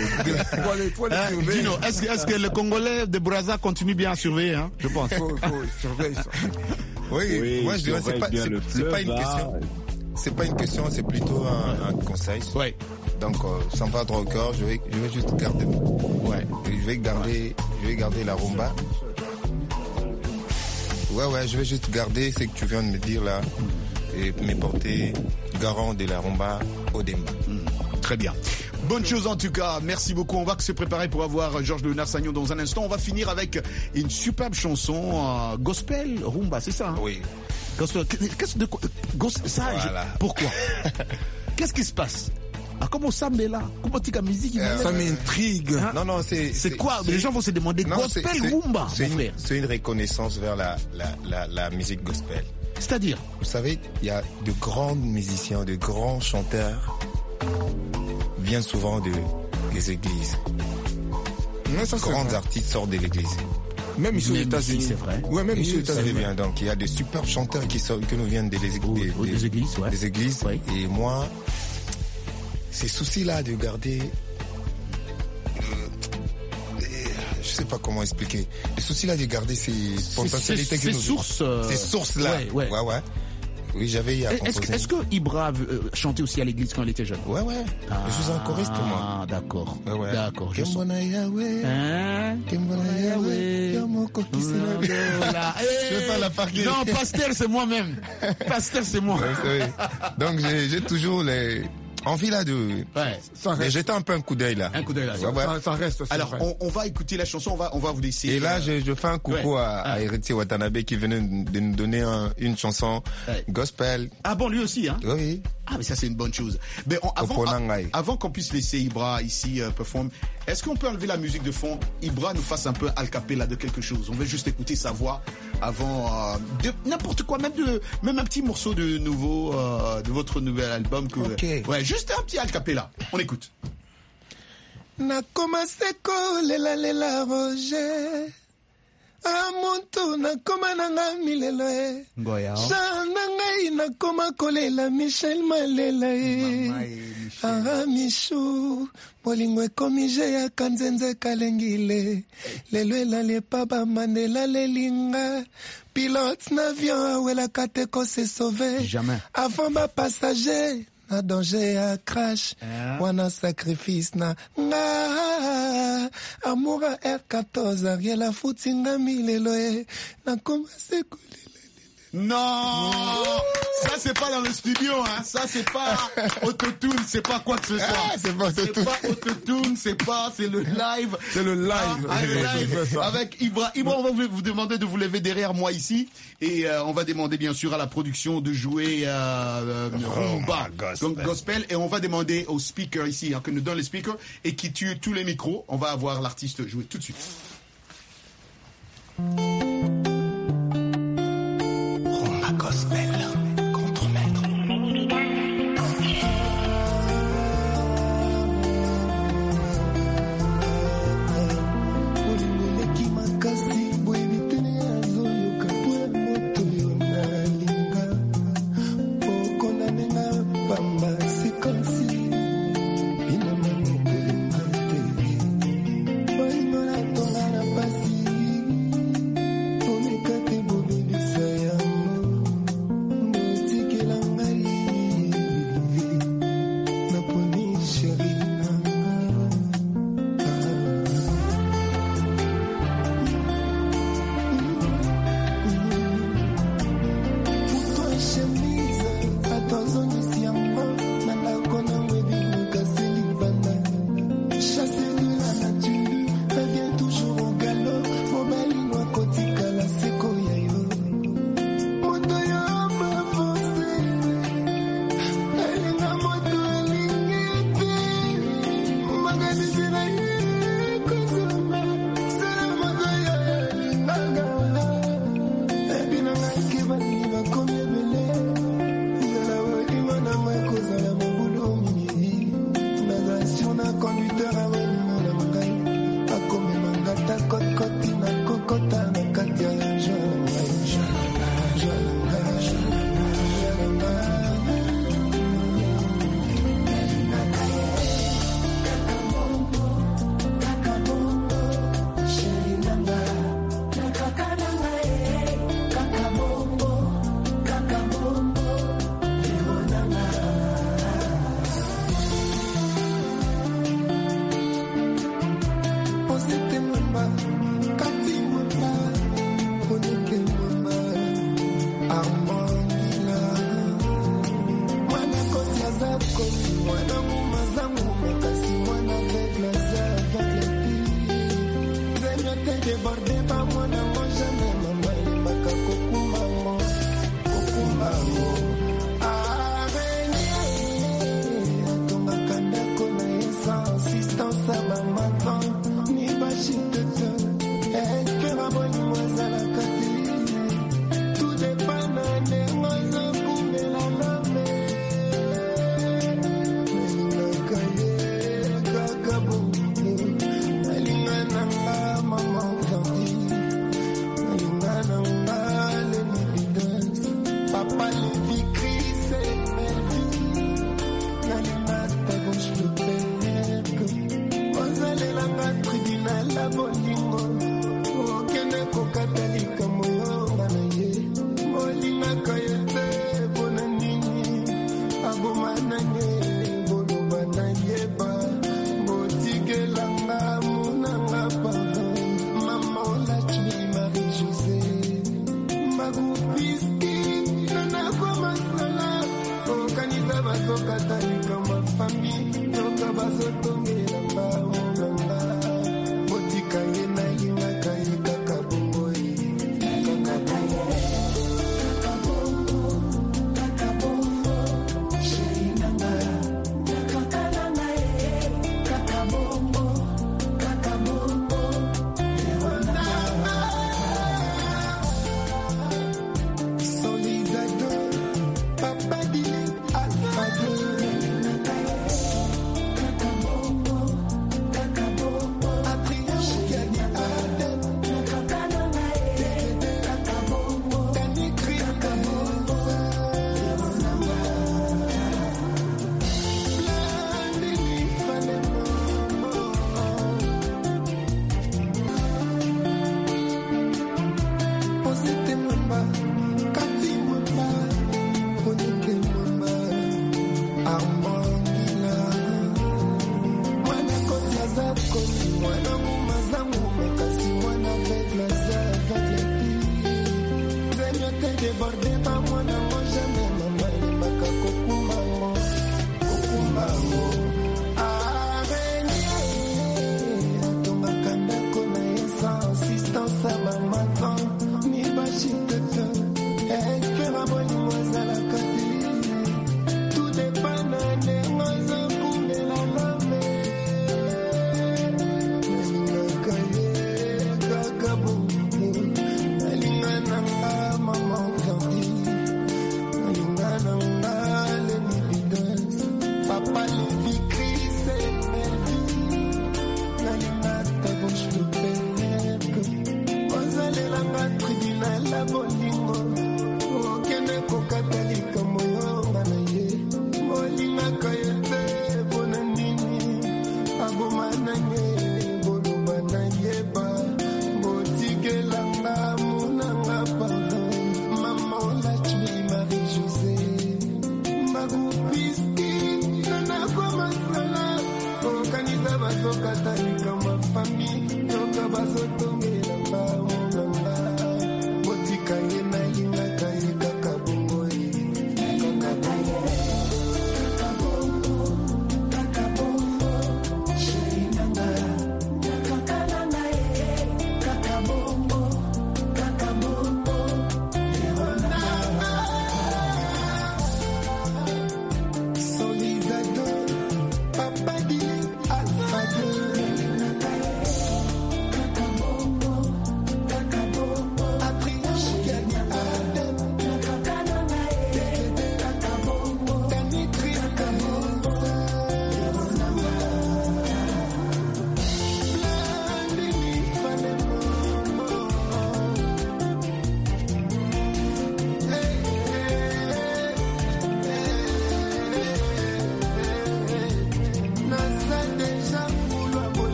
Speaker 2: hein, Gino, est-ce, est-ce que le Congolais de Brazza continue bien à surveiller, hein, je pense.
Speaker 6: Faut, faut surveiller ça.
Speaker 4: Oui,
Speaker 12: oui,
Speaker 4: moi je dirais c'est pas, c'est, c'est pas une question. C'est pas une question, c'est plutôt un, un conseil.
Speaker 2: Ouais.
Speaker 4: Donc euh, sans pas trop au cœur, je vais, je vais juste garder.
Speaker 2: Ouais.
Speaker 4: Je vais garder, ouais. je vais garder la rumba. Ouais, ouais, je vais juste garder ce que tu viens de me dire là et me porter garant de la rumba au demba.
Speaker 2: Mmh. Très bien. Bonne chose en tout cas, merci beaucoup. On va se préparer pour avoir Georges Léonard Sagnon dans un instant. On va finir avec une superbe chanson euh, gospel rumba, c'est ça hein?
Speaker 4: Oui.
Speaker 2: Gospel, qu'est-ce de gospel, ça,
Speaker 4: voilà.
Speaker 2: je, pourquoi? Qu'est-ce qui se passe? Ah, comment ça met là? Comment tu as musique?
Speaker 6: Euh, ça m'intrigue.
Speaker 2: Hein?
Speaker 4: Non, non, c'est.
Speaker 2: C'est, c'est quoi? C'est, les gens vont se demander non, gospel c'est, rumba.
Speaker 4: C'est,
Speaker 2: mon
Speaker 4: une,
Speaker 2: frère.
Speaker 4: c'est une reconnaissance vers la, la, la, la musique gospel.
Speaker 2: C'est-à-dire?
Speaker 4: Vous savez, il y a de grands musiciens, de grands chanteurs viennent souvent de, des églises.
Speaker 6: Mais ça,
Speaker 4: grands artistes sortent de l'église.
Speaker 6: Même ici aux États-Unis,
Speaker 2: c'est vrai.
Speaker 6: Ouais, même ici aux États-Unis.
Speaker 4: Bien. Donc il y a de superbes chanteurs qui sortent, qui nous viennent des, des,
Speaker 2: oh,
Speaker 4: des,
Speaker 2: oh, des églises, ouais.
Speaker 4: Des églises.
Speaker 2: Ouais.
Speaker 4: Et moi, ces soucis-là de garder, euh, je sais pas comment expliquer, les soucis-là de garder ces potentialités
Speaker 2: que nous
Speaker 4: sources,
Speaker 2: euh...
Speaker 4: ces sources-là.
Speaker 2: Ouais, ouais.
Speaker 4: ouais, ouais. Oui, j'avais à
Speaker 2: est-ce que, est-ce que Ibra euh, chantait aussi à l'église quand il était jeune?
Speaker 4: Ouais, ouais. Ah, je suis un choriste, moi.
Speaker 2: Ah, d'accord.
Speaker 4: Ouais, ouais.
Speaker 2: D'accord.
Speaker 4: Je sens... hein? Je vais pas la parler.
Speaker 2: Non, pasteur, c'est moi-même. Pasteur, c'est moi.
Speaker 4: Ouais, donc, j'ai, j'ai toujours les... envie là de
Speaker 2: ouais,
Speaker 4: mais j'étais un peu un coup d'œil là.
Speaker 2: Un coup d'œil là.
Speaker 4: Ouais, ouais.
Speaker 6: Ça, ça reste.
Speaker 2: Alors on, on va écouter la chanson, on va on va vous laisser.
Speaker 4: Et là je, je fais un coucou
Speaker 2: ouais.
Speaker 4: à, à Héritier Watanabe qui venait de nous donner un, une chanson ouais. gospel.
Speaker 2: Ah bon, lui aussi hein.
Speaker 4: Oui.
Speaker 2: Ah mais ça c'est une bonne chose. Mais on, avant a, avant qu'on puisse laisser Ibra ici euh, performer, est-ce qu'on peut enlever la musique de fond? Ibra nous fasse un peu a cappella de quelque chose. On veut juste écouter sa voix avant euh, de n'importe quoi, même de même un petit morceau de nouveau euh, de votre nouvel album que
Speaker 4: okay.
Speaker 2: ouais, juste un petit a cappella. On écoute.
Speaker 5: Nakoma seko lela lela Roger. Amuntu nakoma nanga milelo e. Jana ngai nakoma kolela Michel Malela e. Ah Michou, bolingo ekomi je ya kanzenze kalengile. Lelo elale paba Mandela lelinga. Pilote n'avion awela kateko se sauver.
Speaker 2: Jamais.
Speaker 5: Avant ma passager. Na danger à crash, yeah. Wana sacrifice na nga amour à R quatorze Ariel a fouti nga milelo e na commencé
Speaker 2: non Ça, c'est pas dans le studio, hein. Ça, c'est pas autotune, c'est pas quoi que ce soit.
Speaker 6: Ah, c'est pas autotune.
Speaker 2: C'est pas autotune, c'est pas, c'est le live.
Speaker 6: C'est le live.
Speaker 2: Ah, le live avec Ibra. Ibra, on va vous demander de vous lever derrière moi ici. Et euh, on va demander, bien sûr, à la production de jouer euh, euh, rumba,
Speaker 6: gospel.
Speaker 2: donc gospel. Et on va demander aux speakers ici, hein, que nous donne les speakers et qui tue tous les micros. On va avoir l'artiste jouer tout de suite.
Speaker 5: Rumba gospel, contre-maître. Olimoleki makasi, boyebitene azoyoka pwe moto yo nalinga. Okonanenga pamba, c'est comme si binamani kolinga te. Bolingola tonga na pasi.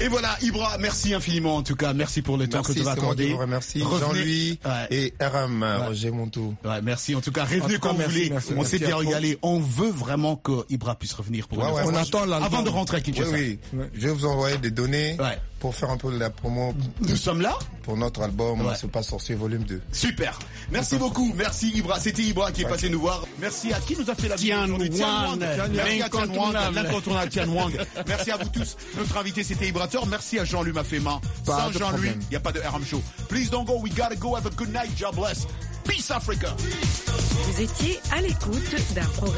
Speaker 2: Et voilà, Ibra, merci infiniment en tout cas. Merci pour le temps
Speaker 4: merci,
Speaker 2: que tu vas accorder.
Speaker 4: Merci Jean-Louis ouais. et R M, ouais. Roger Montou.
Speaker 2: Ouais, merci en tout cas. Revenez quand vous voulez. Merci, on s'est bien régalé. On veut vraiment que Ibra puisse revenir pour
Speaker 4: ouais, ouais,
Speaker 6: on attend
Speaker 2: je... avant de rentrer à Kinshasa.
Speaker 4: Oui, oui. Ouais. Je vais vous envoyer des données ouais. pour faire un peu de la promo.
Speaker 2: Nous sommes là
Speaker 4: pour notre album ouais. C'est pas sorcier volume deux.
Speaker 2: Super. Merci beaucoup. Merci Ibra. C'était Ibra qui est ouais. passé nous voir. Merci à qui nous a fait la
Speaker 13: Tian Wang.
Speaker 2: Merci à Tian Wang, l'incontournable Tian Wang. Merci à vous tous. Notre invité c'était Ibrator. Merci à Jean-Louis Mafema. Sans Jean-Louis, il n'y a pas de R M Show. Please don't go. We gotta go. Have a good night. God bless. Peace Africa.
Speaker 14: Vous étiez à l'écoute d'un programme